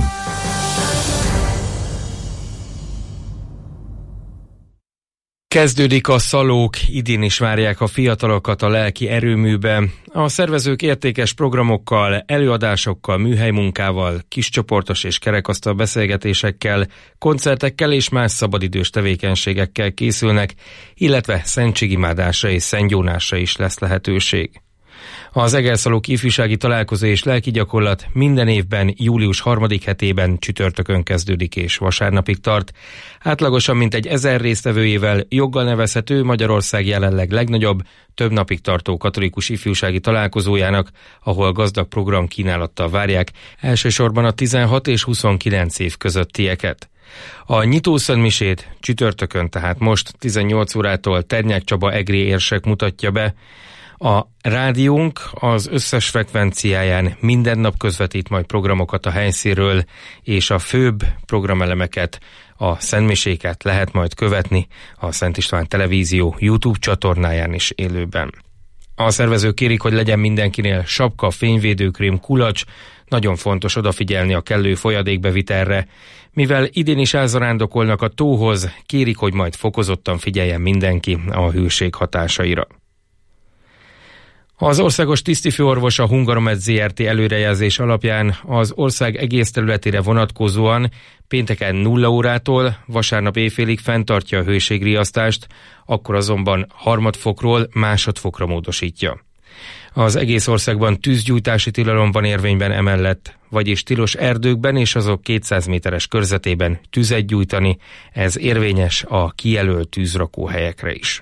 Kezdődik a szalók, idén is várják a fiatalokat a lelki erőműbe. A szervezők értékes programokkal, előadásokkal, műhelymunkával, kiscsoportos és kerekasztal beszélgetésekkel, koncertekkel és más szabadidős tevékenységekkel készülnek, illetve szentségimádásra és szentgyónásra is lesz lehetőség. Az Egerszalók ifjúsági találkozó és lelki gyakorlat minden évben július 3. hetében csütörtökön kezdődik és vasárnapig tart. Átlagosan mintegy 1000 résztvevőjével joggal nevezhető Magyarország jelenleg legnagyobb, több napig tartó katolikus ifjúsági találkozójának, ahol gazdag program kínálattal várják, elsősorban a 16 és 29 év közöttieket. A nyitószentmisét csütörtökön, tehát most 18 órától Ternyák Csaba egri érsek mutatja be. A rádiónk az összes frekvenciáján minden nap közvetít majd programokat a helyszínről, és a főbb programelemeket, a szentmiséket lehet majd követni a Szent István Televízió YouTube csatornáján is élőben. A szervezők kérik, hogy legyen mindenkinél sapka, fényvédőkrém, kulacs, nagyon fontos odafigyelni a kellő folyadékbevitelre. Mivel idén is elzarándokolnak a tóhoz, kérik, hogy majd fokozottan figyeljen mindenki a hőség hatásaira. Az országos tisztifőorvos a Hungaromed Zrt. Előrejelzés alapján az ország egész területére vonatkozóan pénteken 0 órától vasárnap éjfélig fenntartja a hőségriasztást, akkor azonban harmadfokról másodfokra módosítja. Az egész országban tűzgyújtási tilalom van érvényben emellett, vagyis tilos erdőkben és azok 200 méteres körzetében tüzet gyújtani, ez érvényes a kijelölt tűzrakóhelyekre is.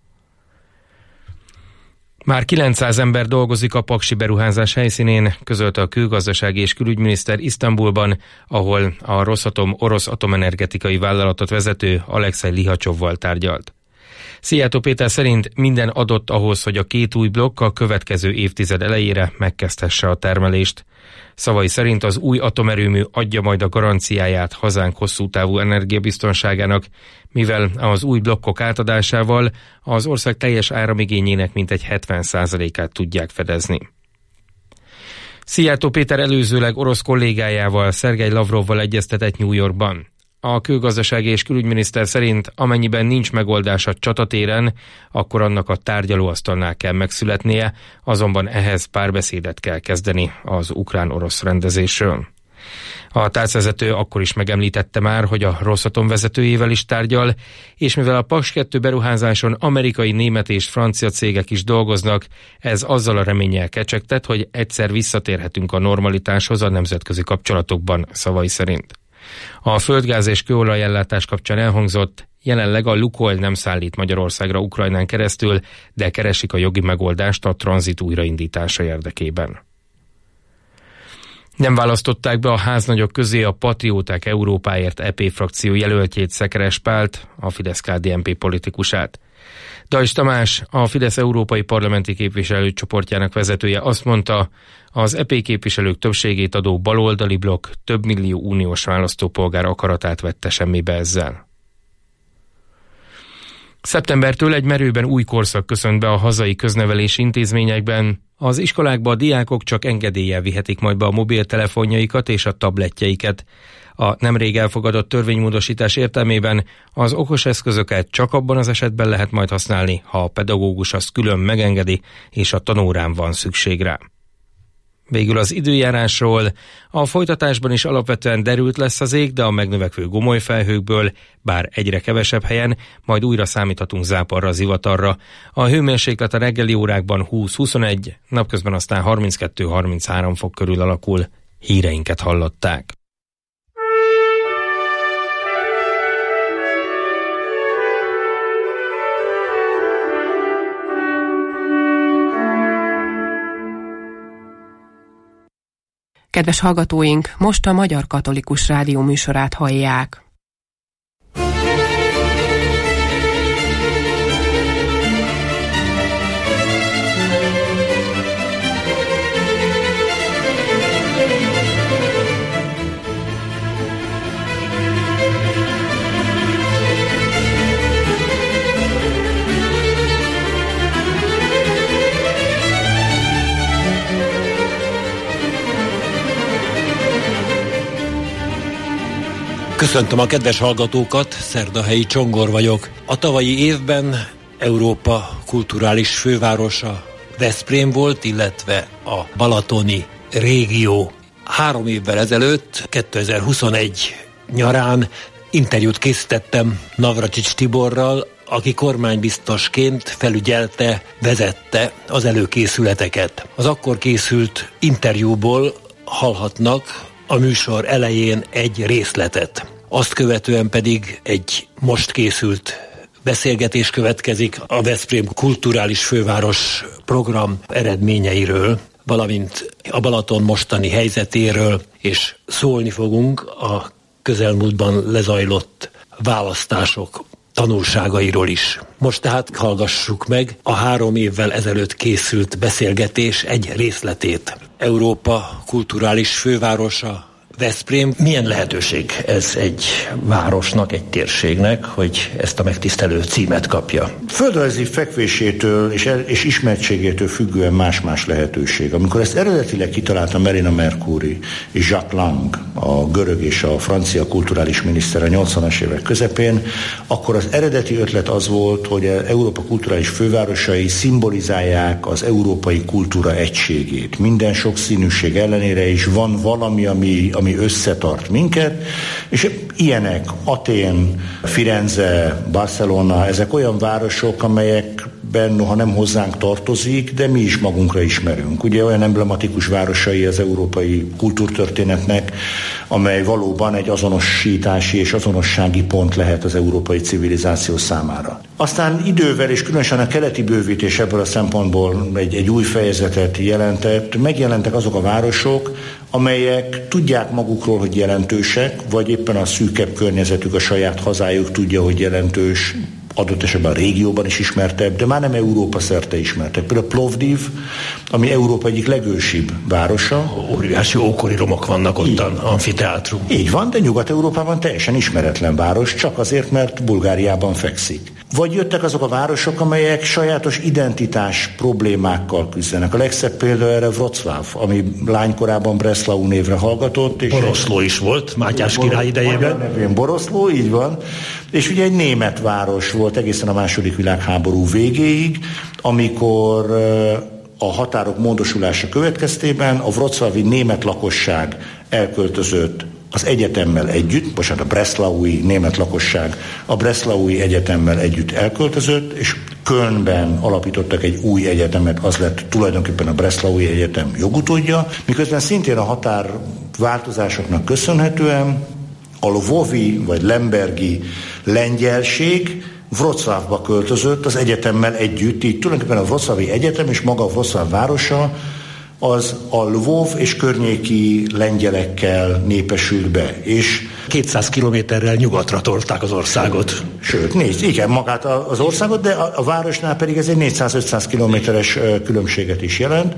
Már 900 ember dolgozik a paksi beruházás helyszínén, közölte a külgazdasági és külügyminiszter Isztambulban, ahol a Rosatom orosz atomenergetikai vállalatot vezető Alexej Lihacsovval tárgyalt. Szijjártó Péter szerint minden adott ahhoz, hogy a 2 új blokk a következő évtized elejére megkezdhesse a termelést. Szavai szerint az új atomerőmű adja majd a garanciáját hazánk hosszú távú energiabiztonságának, mivel az új blokkok átadásával az ország teljes áramigényének mintegy 70%-át tudják fedezni. Szijjártó Péter előzőleg orosz kollégájával, Szergej Lavrovval egyeztetett New Yorkban. A külgazdasági és külügyminiszter szerint amennyiben nincs megoldás a csatatéren, akkor annak a tárgyalóasztalnál kell megszületnie, azonban ehhez párbeszédet kell kezdeni az ukrán-orosz rendezésről. A tárcvezető akkor is megemlítette már, hogy a Rosatom vezetőjével is tárgyal, és mivel a Paks 2 beruházáson amerikai, német és francia cégek is dolgoznak, ez azzal a reménnyel kecsegtet, hogy egyszer visszatérhetünk a normalitáshoz a nemzetközi kapcsolatokban, szavai szerint. A földgáz és kőolajellátás kapcsán elhangzott, jelenleg a Lukoil nem szállít Magyarországra Ukrajnán keresztül, de keresik a jogi megoldást a tranzit újraindítása érdekében. Nem választották be a háznagyok közé a Patrióták Európáért EP frakció jelöltjét, Szekeres Pált, a Fidesz-KDNP politikusát. Dajcs Tamás, a Fidesz európai parlamenti képviselőcsoportjának vezetője azt mondta, az EP képviselők többségét adó baloldali blokk több millió uniós választópolgár akaratát vette semmibe ezzel. Szeptembertől egy merőben új korszak köszönt be a hazai köznevelési intézményekben. Az iskolákba a diákok csak engedéllyel vihetik majd be a mobiltelefonjaikat és a tabletjeiket. A nemrég elfogadott törvénymódosítás értelmében az okos eszközöket csak abban az esetben lehet majd használni, ha a pedagógus azt külön megengedi, és a tanórán van szükség rá. Végül az időjárásról. A folytatásban is alapvetően derült lesz az ég, de a megnövekvő gomoly felhőkből, bár egyre kevesebb helyen, majd újra számíthatunk záporra, zivatarra. A hőmérséklet a reggeli órákban 20-21, napközben aztán 32-33 fok körül alakul. Híreinket hallották. Kedves hallgatóink, most a Magyar Katolikus Rádió műsorát hallják. Köszöntöm a kedves hallgatókat, Szerdahelyi Csongor vagyok. A tavalyi évben Európa kulturális fővárosa Veszprém volt, illetve a balatoni régió. 3 évvel ezelőtt, 2021 nyarán interjút készítettem Navracsics Tiborral, aki kormánybiztosként felügyelte, vezette az előkészületeket. Az akkor készült interjúból hallhatnak a műsor elején egy részletet. Azt követően pedig egy most készült beszélgetés következik a Veszprém kulturális főváros program eredményeiről, valamint a Balaton mostani helyzetéről, és szólni fogunk a közelmúltban lezajlott választások tanulságairól is. Most tehát hallgassuk meg a 3 évvel ezelőtt készült beszélgetés egy részletét. Európa kulturális fővárosa Veszprém milyen lehetőség ez egy városnak, egy térségnek, hogy ezt a megtisztelő címet kapja? Földrajzi fekvésétől és ismertségétől függően más-más lehetőség. Amikor ezt eredetileg kitalálta Marina Mercuri és Jacques Lang, a görög és a francia kulturális miniszter a 80-as évek közepén, akkor az eredeti ötlet az volt, hogy Európa kulturális fővárosai szimbolizálják az európai kultúra egységét. Minden sokszínűség ellenére is van valami, ami összetart minket, és ilyenek Atén, Firenze, Barcelona, ezek olyan városok, amelyekben noha nem hozzánk tartozik, de mi is magunkra ismerünk. Ugye olyan emblematikus városai az európai kultúrtörténetnek, amely valóban egy azonosítási és azonossági pont lehet az európai civilizáció számára. Aztán idővel, és különösen a keleti bővítés ebből a szempontból egy új fejezetet jelentett, megjelentek azok a városok, amelyek tudják magukról, hogy jelentősek, vagy éppen a szűkebb környezetük, a saját hazájuk tudja, hogy jelentős, adott esetben a régióban is ismertebb, de már nem Európa szerte ismertebb. Például Plovdiv, ami Európa egyik legősibb városa. Óriási ókori romok vannak ottan, amfiteátrum. Így van, de Nyugat-Európában teljesen ismeretlen város, csak azért, mert Bulgáriában fekszik. Vagy jöttek azok a városok, amelyek sajátos identitás problémákkal küzdenek. A legszebb példa erre Wrocław, ami lánykorában Breslau névre hallgatott. És Boroszló is volt, Mátyás király idejében. Boroszló, így van. És ugye egy német város volt egészen a második világháború végéig, amikor a határok módosulása következtében a wrocławi német lakosság elköltözött az egyetemmel együtt, a breslaui német lakosság a breslaui egyetemmel együtt elköltözött, és Kölnben alapítottak egy új egyetemet, az lett tulajdonképpen a Breslaui Egyetem jogutódja, miközben szintén a határ változásoknak köszönhetően a lvovi vagy lembergi lengyelség Wrocławba költözött az egyetemmel együtt, így tulajdonképpen a Wrocławi Egyetem és maga a Wrocław városa az a Lvov és környéki lengyelekkel népesült be, és 200 kilométerrel nyugatra tolták az országot. Sőt, igen, magát az országot, de a városnál pedig ez egy 400-500 kilométeres különbséget is jelent,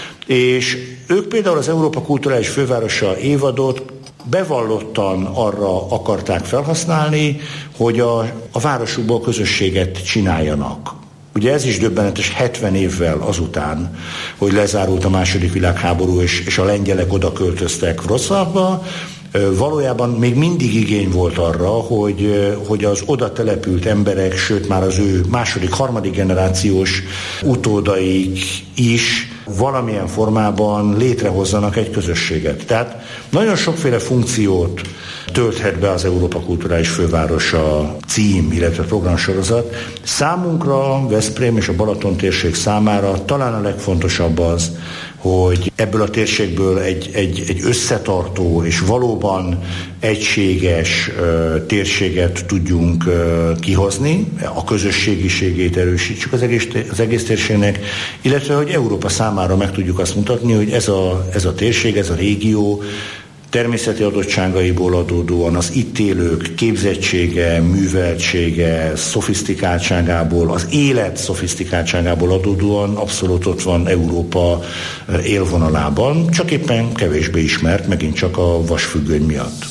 és ők például az Európa kulturális fővárosa évadot bevallottan arra akarták felhasználni, hogy a városukból közösséget csináljanak. Ugye ez is döbbenetes 70 évvel azután, hogy lezárult a második világháború, és a lengyelek oda költöztek Wrocławba, valójában még mindig igény volt arra, hogy az oda települt emberek, sőt már az ő második, harmadik generációs utódaik is valamilyen formában létrehozzanak egy közösséget. Tehát nagyon sokféle funkciót tölthet be az Európa kulturális fővárosa cím, illetve programsorozat. Számunkra, Veszprém és a Balaton térség számára talán a legfontosabb az, hogy ebből a térségből egy összetartó és valóban egységes térséget tudjunk kihozni, a közösségiségét erősítsük az egész térségnek, illetve hogy Európa számára meg tudjuk azt mutatni, hogy ez a térség, ez a régió természeti adottságaiból adódóan az itt élők képzettsége, műveltsége, szofisztikáltságából, az élet szofisztikáltságából adódóan abszolút ott van Európa élvonalában, csak éppen kevésbé ismert, megint csak a vasfüggöny miatt.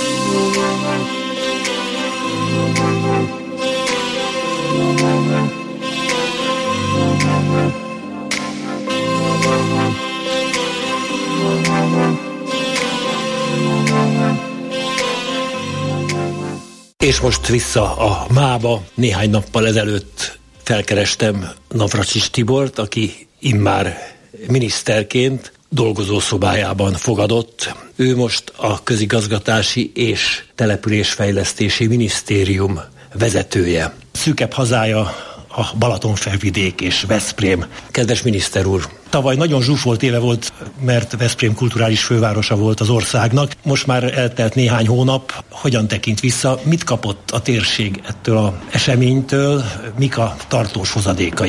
És most vissza a mába. Néhány nappal ezelőtt felkerestem Navracsics Tibort, aki immár miniszterként dolgozószobájában fogadott. Ő most a Közigazgatási és Településfejlesztési Minisztérium vezetője. Szűkebb hazája a Balatonfelvidék és Veszprém. Kedves miniszter úr, tavaly nagyon zsúfolt éve volt, mert Veszprém kulturális fővárosa volt az országnak. Most már eltelt néhány hónap. Hogyan tekint vissza? Mit kapott a térség ettől az eseménytől? Mik a tartós hozadékai?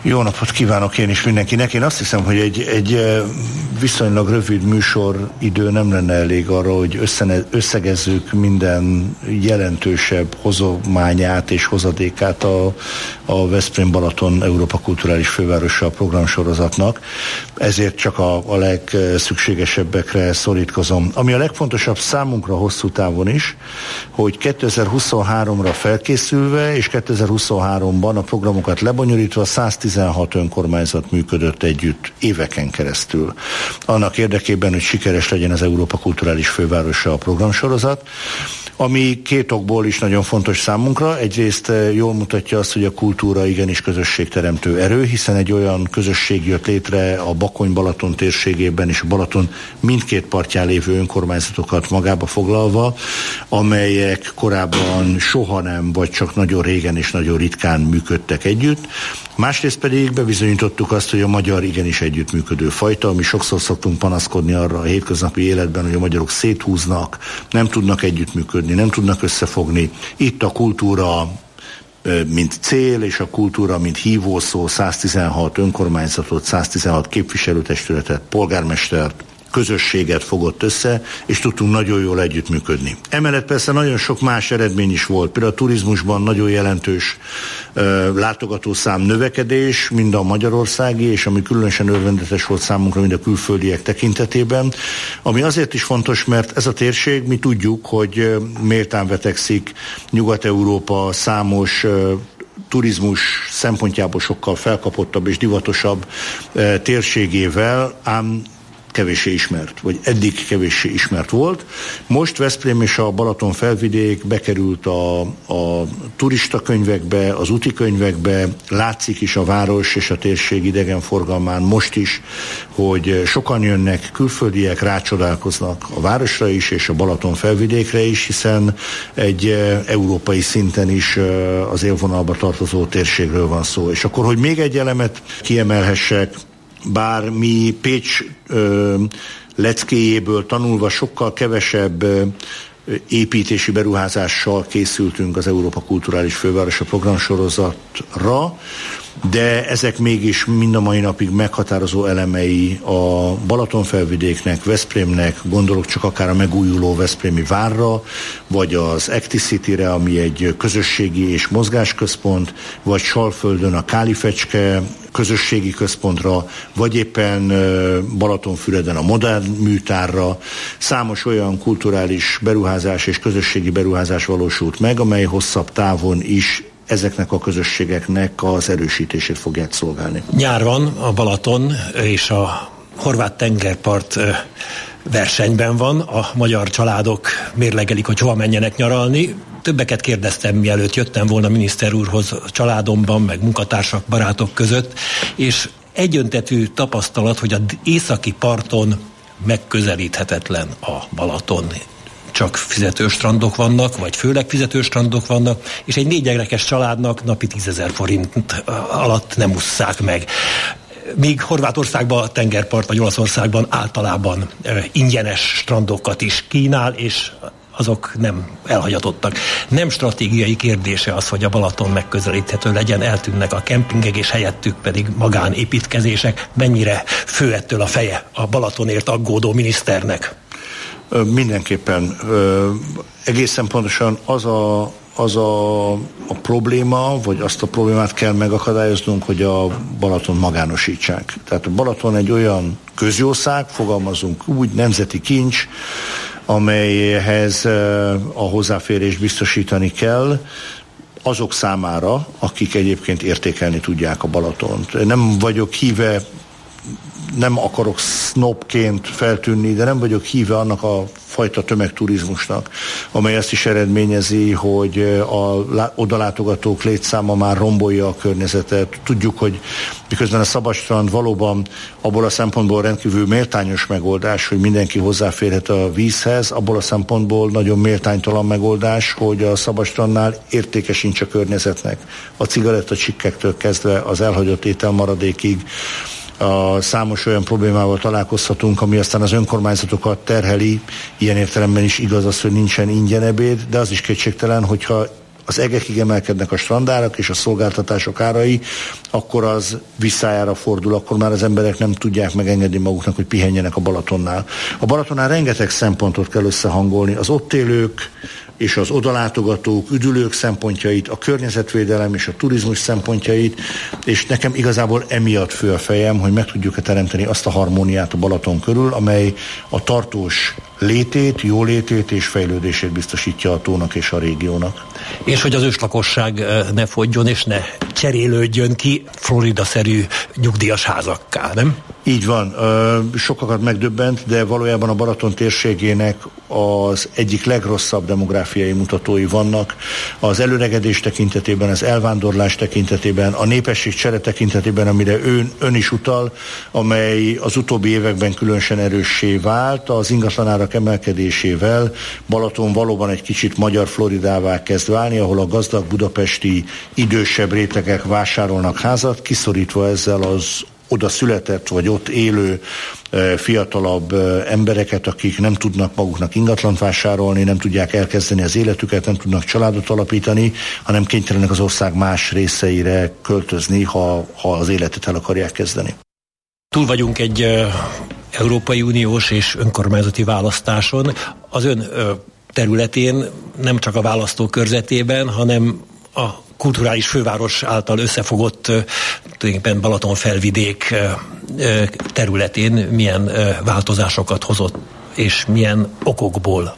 Jó napot kívánok én is mindenkinek. Én azt hiszem, hogy egy viszonylag rövid műsoridő nem lenne elég arra, hogy összegezzük minden jelentősebb hozományát és hozadékát a Veszprém-Balaton Európa Kulturális Fővárosa programsorozatnak. Ezért csak a legszükségesebbekre szorítkozom. Ami a legfontosabb számunkra hosszú távon is, hogy 2023-ra felkészülve és 2023-ban a programokat lebonyolítva 116 önkormányzat működött együtt éveken keresztül. Annak érdekében, hogy sikeres legyen az Európa Kulturális Fővárosa a programsorozat, ami két okból is nagyon fontos számunkra. Egyrészt jól mutatja azt, hogy a kultúra igenis közösségteremtő erő, hiszen egy olyan közösség jött létre a Bakony-Balaton térségében és a Balaton mindkét partján lévő önkormányzatokat magába foglalva, amelyek korábban soha nem, vagy csak nagyon régen és nagyon ritkán működtek együtt. Másrészt pedig bebizonyítottuk azt, hogy a magyar igenis együttműködő fajta, ami sokszor szoktunk panaszkodni arra a hétköznapi életben, hogy a magyarok széthúznak, nem tudnak együttműködni, nem tudnak összefogni. Itt a kultúra mint cél, és a kultúra mint hívószó 116 önkormányzatot, 116 képviselőtestületet, polgármestert, közösséget fogott össze, és tudtunk nagyon jól együttműködni. Emellett persze nagyon sok más eredmény is volt. Például a turizmusban nagyon jelentős látogatószám növekedés, mind a magyarországi, és ami különösen örvendetes volt számunkra, mind a külföldiek tekintetében. Ami azért is fontos, mert ez a térség, mi tudjuk, hogy méltán vetekszik Nyugat-Európa számos turizmus szempontjából sokkal felkapottabb és divatosabb térségével, ám kevéssé ismert, vagy eddig kevéssé ismert volt. Most Veszprém és a Balaton felvidék bekerült a turista könyvekbe, az úti könyvekbe, látszik is a város és a térség idegenforgalmán most is, hogy sokan jönnek, külföldiek rácsodálkoznak a városra is, és a Balaton felvidékre is, hiszen egy európai szinten is az élvonalba tartozó térségről van szó. És akkor, hogy még egy elemet kiemelhessek, bár mi Pécs leckéjéből tanulva sokkal kevesebb építési beruházással készültünk az Európa Kulturális Fővárosa programsorozatra, de ezek mégis mind a mai napig meghatározó elemei a Balatonfelvidéknek, Veszprémnek, gondolok csak akár a megújuló veszprémi várra, vagy az Acti-Cityre, ami egy közösségi és mozgásközpont, vagy Salföldön a Kálifecske közösségi központra, vagy éppen Balatonfüreden a modern műtárra. Számos olyan kulturális beruházás és közösségi beruházás valósult meg, amely hosszabb távon is ezeknek a közösségeknek az erősítését fogják szolgálni. Nyár van, a Balaton és a horvát tengerpart versenyben van, a magyar családok mérlegelik, hogy hova menjenek nyaralni. Többeket kérdeztem, mielőtt jöttem volna miniszter úrhoz családomban, meg munkatársak, barátok között, és egyöntetű tapasztalat, hogy az északi parton megközelíthetetlen a Balaton. Csak fizetőstrandok vannak, vagy főleg fizetőstrandok vannak, és egy 4 gyerekes családnak napi 10 000 forint alatt nem usszák meg. Míg Horvátországban a tengerpart, vagy Olaszországban általában ingyenes strandokat is kínál, és azok nem elhagyatottak. Nem stratégiai kérdése az, hogy a Balaton megközelíthető legyen, eltűnnek a kempingek, és helyettük pedig magánépítkezések. Mennyire fő ettől a feje a Balatonért aggódó miniszternek? Mindenképpen. Egészen pontosan az a probléma, vagy azt a problémát kell megakadályoznunk, hogy a Balaton magánosítsák. Tehát a Balaton egy olyan közjószág, fogalmazunk úgy, nemzeti kincs, amelyhez a hozzáférést biztosítani kell azok számára, akik egyébként értékelni tudják a Balatont. Nem vagyok híve, nem akarok sznobként feltűnni, de nem vagyok híve annak a fajta tömegturizmusnak, amely azt is eredményezi, hogy a odalátogatók létszáma már rombolja a környezetet. Tudjuk, hogy miközben a Szabadstrand valóban abból a szempontból rendkívül méltányos megoldás, hogy mindenki hozzáférhet a vízhez, abból a szempontból nagyon méltánytalan megoldás, hogy a Szabadstrandnál értéke sincs a környezetnek. A cigarettacsikkektől kezdve az elhagyott ételmaradékig a számos olyan problémával találkozhatunk, ami aztán az önkormányzatokat terheli. Ilyen értelemben is igaz az, hogy nincsen ingyen ebéd, de az is kétségtelen, hogyha az egekig emelkednek a strandárak és a szolgáltatások árai, akkor az visszájára fordul, akkor már az emberek nem tudják megengedni maguknak, hogy pihenjenek a Balatonnál. A Balatonnál rengeteg szempontot kell összehangolni, az ott élők és az odalátogatók, üdülők szempontjait, a környezetvédelem és a turizmus szempontjait, és nekem igazából emiatt fő a fejem, hogy meg tudjuk-e teremteni azt a harmóniát a Balaton körül, amely a tartós létét, jólétét és fejlődését biztosítja a tónak és a régiónak. És hogy az őslakosság ne fogyjon és ne cserélődjön ki Florida-szerű nyugdíjas házakká, nem? Így van. Sokakat megdöbbent, de valójában a Balaton térségének az egyik legrosszabb demográfiai mutatói vannak. Az előregedés tekintetében, az elvándorlás tekintetében, a népességcsere tekintetében, amire ön is utal, amely az utóbbi években különösen erőssé vált, az ingatlanárak emelkedésével Balaton valóban egy kicsit magyar Floridává kezd válni, ahol a gazdag budapesti idősebb rétegek vásárolnak házat, kiszorítva ezzel az oda született vagy ott élő fiatalabb embereket, akik nem tudnak maguknak ingatlant vásárolni, nem tudják elkezdeni az életüket, nem tudnak családot alapítani, hanem kénytelenek az ország más részeire költözni, ha az életet el akarják kezdeni. Túl vagyunk egy Európai Uniós és önkormányzati választáson. Az ön területén, nem csak a választókörzetében, hanem a kulturális főváros által összefogott tulajdonképpen Balatonfelvidék területén milyen változásokat hozott, és milyen okokból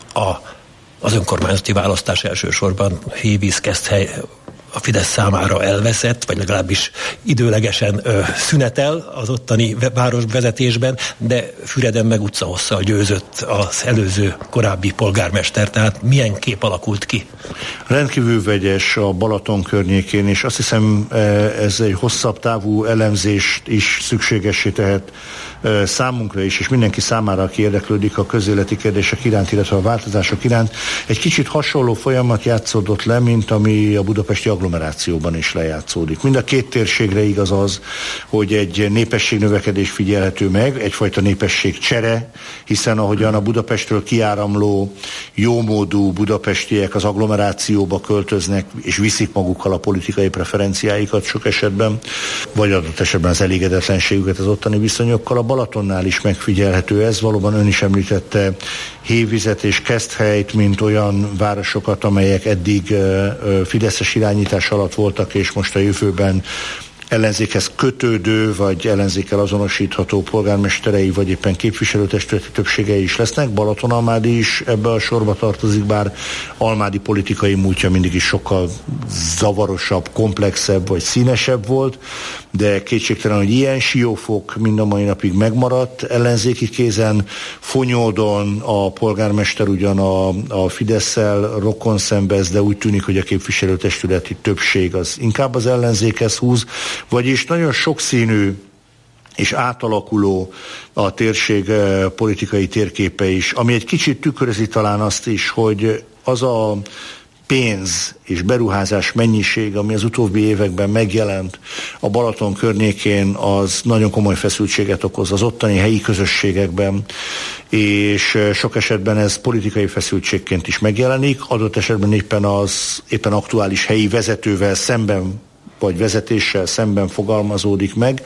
az önkormányzati választás elsősorban Hévíz-Keszthely a Fidesz számára elveszett, vagy legalábbis időlegesen szünetel az ottani városvezetésben, de Füreden meg utcahosszal győzött az előző korábbi polgármester, tehát milyen kép alakult ki? Rendkívül vegyes a Balaton környékén, és azt hiszem ez egy hosszabb távú elemzést is szükségessé tehet számunkra is, és mindenki számára, aki érdeklődik a közéleti kérdések iránt, illetve a változások iránt. Egy kicsit hasonló folyamat játszódott le, mint ami a budapesti agglomerációban is lejátszódik. Mind a két térségre igaz az, hogy egy népességnövekedés figyelhető meg, egyfajta népességcsere, hiszen ahogyan a Budapestről kiáramló jómódú budapestiek az agglomerációba költöznek, és viszik magukkal a politikai preferenciáikat sok esetben, vagy adott esetben az elégedetlenségüket az ottani viszonyokkal. A Balatonnál is megfigyelhető ez, valóban ön is említette Hévizet és Keszthelyt, mint olyan városokat, amelyek eddig fideszes irányítás alatt voltak, és most a jövőben ellenzékhez kötődő, vagy ellenzékkel azonosítható polgármesterei, vagy éppen képviselőtestületi többségei is lesznek. Balatonalmádi is ebbe a sorba tartozik, bár Almádi politikai múltja mindig is sokkal zavarosabb, komplexebb, vagy színesebb volt, de kétségtelen, hogy ilyen siófok mind a mai napig megmaradt. Ellenzéki kézen Fonyódon a polgármester ugyan a Fidesszel rokon szembez, de úgy tűnik, hogy a képviselőtestületi többség az inkább az ellenzékhez húz, vagyis nagyon sokszínű és átalakuló a térség politikai térképe is, ami egy kicsit tükrözi talán azt is, hogy az a pénz és beruházás mennyiség, ami az utóbbi években megjelent a Balaton környékén, az nagyon komoly feszültséget okoz az ottani helyi közösségekben, és sok esetben ez politikai feszültségként is megjelenik, adott esetben éppen aktuális helyi vezetővel szemben vagy vezetéssel szemben fogalmazódik meg,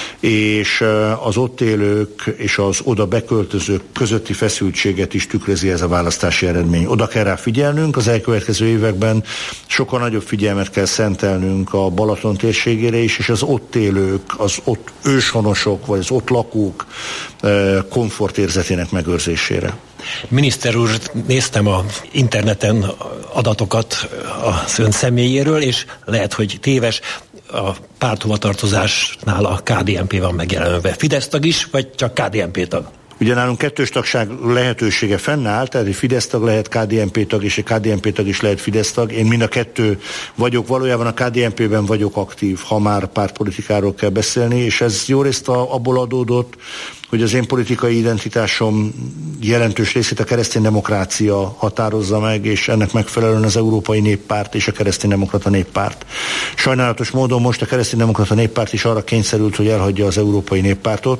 és az ott élők és az oda beköltözők közötti feszültséget is tükrözi ez a választási eredmény. Oda kell rá figyelnünk, az elkövetkező években sokkal nagyobb figyelmet kell szentelnünk a Balaton térségére is, és az ott élők, az ott őshonosok, vagy az ott lakók komfortérzetének megőrzésére. Miniszter úr, néztem a interneten adatokat az ön személyéről, és lehet, hogy téves, a párthovatartozásnál a KDNP van megjelenve. Fidesz tag is, vagy csak KDNP tag? Ugye nálunk kettős tagság lehetősége fennáll, tehát egy Fidesz tag lehet KDNP tag, és egy KDNP tag is lehet Fidesz tag. Én mind a kettő vagyok, valójában a KDNP-ben vagyok aktív, ha már pártpolitikáról kell beszélni, és ez jó részt abból adódott, hogy az én politikai identitásom jelentős részét a kereszténydemokrácia határozza meg, és ennek megfelelően az Európai Néppárt és a Kereszténydemokrata Néppárt. Sajnálatos módon most a Kereszténydemokrata Néppárt is arra kényszerült, hogy elhagyja az Európai Néppártot,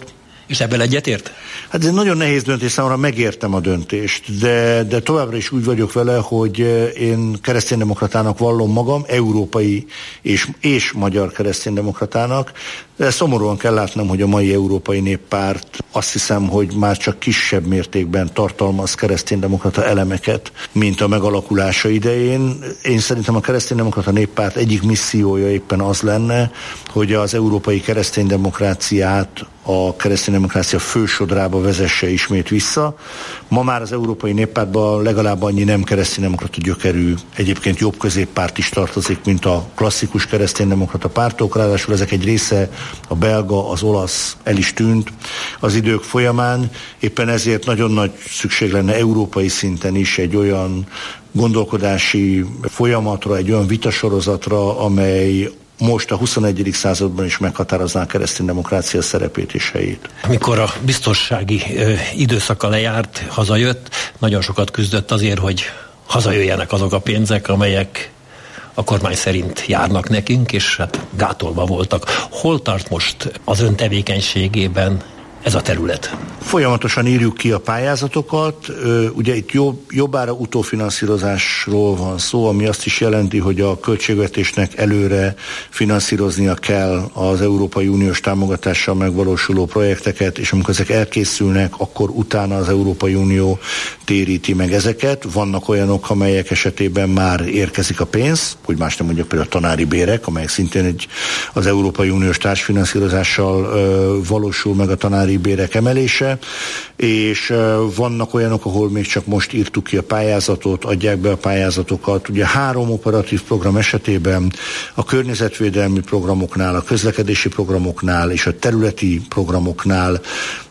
És ebből egyetért? Hát ez egy nagyon nehéz döntés számomra, megértem a döntést, de továbbra is úgy vagyok vele, hogy én kereszténydemokratának vallom magam, európai és magyar kereszténydemokratának, de szomorúan kell látnom, hogy a mai Európai Néppárt azt hiszem, hogy már csak kisebb mértékben tartalmaz kereszténydemokrata elemeket, mint a megalakulása idején. Én szerintem a kereszténydemokrata néppárt egyik missziója éppen az lenne, hogy az európai kereszténydemokráciát a kereszténydemokrácia fősodrába vezesse ismét vissza. Ma már az Európai Néppártban legalább annyi nem kereszténydemokrata gyökerű, egyébként jobb középpárt is tartozik, mint a klasszikus kereszténydemokrata pártok, ráadásul ezek egy része, a belga, az olasz el is tűnt az idők folyamán. Éppen ezért nagyon nagy szükség lenne európai szinten is egy olyan gondolkodási folyamatra, egy olyan vitasorozatra, amely most a 21. században is meghatározná a kereszténydemokrácia szerepét és helyét. Amikor a biztonsági időszaka lejárt, hazajött, nagyon sokat küzdött azért, hogy hazajöjjenek azok a pénzek, amelyek a kormány szerint járnak nekünk, és hát gátolva voltak. Hol tart most az ön tevékenységében ez a terület? Folyamatosan írjuk ki a pályázatokat, ugye itt jobbára utófinanszírozásról van szó, ami azt is jelenti, hogy a költségvetésnek előre finanszíroznia kell az Európai Uniós támogatással megvalósuló projekteket, és amikor ezek elkészülnek, akkor utána az Európai Unió téríti meg ezeket. Vannak olyanok, amelyek esetében már érkezik a pénz, hogy más nem mondjak, például a tanári bérek, amelyek szintén az Európai Uniós társfinanszírozással valósul meg a tanári bérek emelése, és vannak olyanok, ahol még csak most írtuk ki a pályázatot, adják be a pályázatokat. Ugye 3 operatív program esetében a környezetvédelmi programoknál, a közlekedési programoknál és a területi programoknál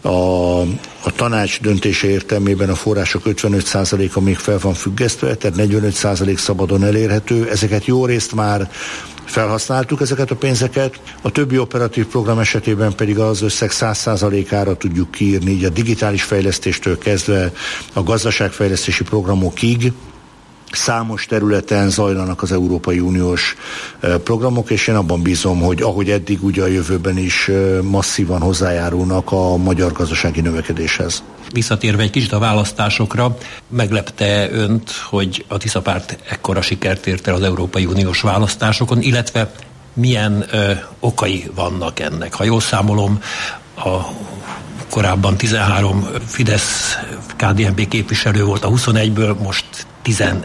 a tanács döntése értelmében a források 55%-a még fel van függesztve, tehát 45% szabadon elérhető. Ezeket jó részt már felhasználtuk, ezeket a pénzeket. A többi operatív program esetében pedig az összeg 100%-ára tudjuk kiírni, így a digitális fejlesztéstől kezdve a gazdaságfejlesztési programokig számos területen zajlanak az Európai Uniós programok, és én abban bízom, hogy ahogy eddig, ugye a jövőben is masszívan hozzájárulnak a magyar gazdasági növekedéshez. Visszatérve egy kicsit a választásokra, meglepte önt, hogy a Tisza Párt ekkora sikert ért el az Európai Uniós választásokon, illetve milyen okai vannak ennek? Ha jól számolom, a korábban 13 Fidesz-KDNP képviselő volt a 21-ből, most 11,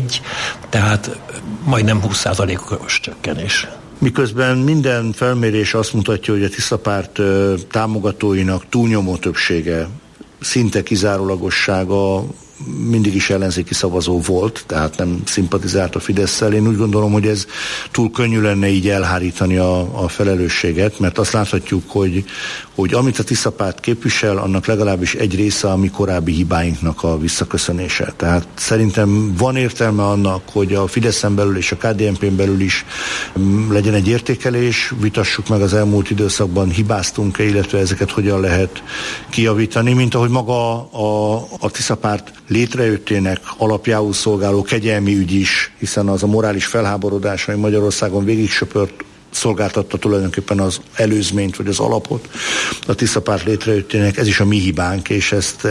tehát majdnem 20%-os csökkenés. Miközben minden felmérés azt mutatja, hogy a Tisza Párt támogatóinak túlnyomó többsége, szinte kizárólagossága mindig is ellenzéki szavazó volt, tehát nem szimpatizált a Fidesszel. Én úgy gondolom, hogy ez túl könnyű lenne így elhárítani a felelősséget, mert azt láthatjuk, hogy amit a Tisza Párt képvisel, annak legalábbis egy része a mi korábbi hibáinknak a visszaköszönése. Tehát szerintem van értelme annak, hogy a Fideszen belül és a KDNP-n belül is legyen egy értékelés, vitassuk meg az elmúlt időszakban hibáztunk-e, illetve ezeket hogyan lehet kijavítani, mint ahogy maga a Tisza Párt létrejöttének alapjául szolgáló kegyelmi ügy is, hiszen az a morális felháborodás, ami Magyarországon végig söpört, szolgáltatta tulajdonképpen az előzményt, vagy az alapot a Tisza Párt létrejöttének, ez is a mi hibánk, és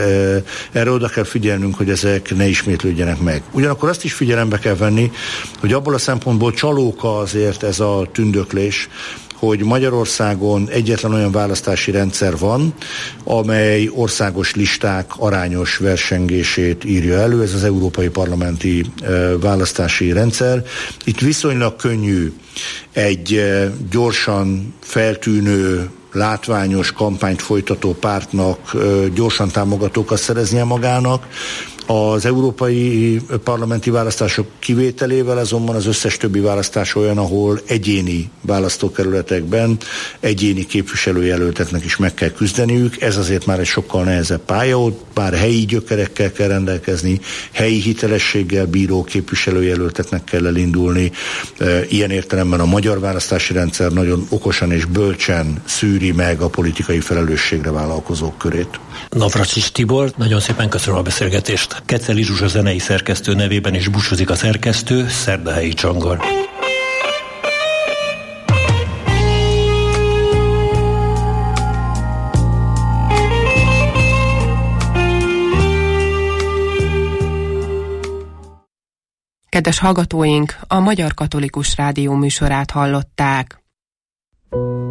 erre oda kell figyelnünk, hogy ezek ne ismétlődjenek meg. Ugyanakkor azt is figyelembe kell venni, hogy abból a szempontból csalóka azért ez a tündöklés, hogy Magyarországon egyetlen olyan választási rendszer van, amely országos listák arányos versengését írja elő, ez az európai parlamenti választási rendszer. Itt viszonylag könnyű egy gyorsan feltűnő, látványos kampányt folytató pártnak gyorsan támogatókat szereznie magának. Az európai parlamenti választások kivételével azonban az összes többi választás olyan, ahol egyéni választókerületekben egyéni képviselőjelölteknek is meg kell küzdeniük. Ez azért már egy sokkal nehezebb pálya, ott bár helyi gyökerekkel kell rendelkezni, helyi hitelességgel bíró képviselőjelölteknek kell elindulni. Ilyen értelemben a magyar választási rendszer nagyon okosan és bölcsen szűri meg a politikai felelősségre vállalkozók körét. Navracsics Tibor, nagyon szépen köszönöm a beszélgetést. Keceli Zsuzsa zenei szerkesztő nevében is búcsúzik a szerkesztő, Szerdahelyi Csongor. Kedves hallgatóink, a Magyar Katolikus Rádió műsorát hallották.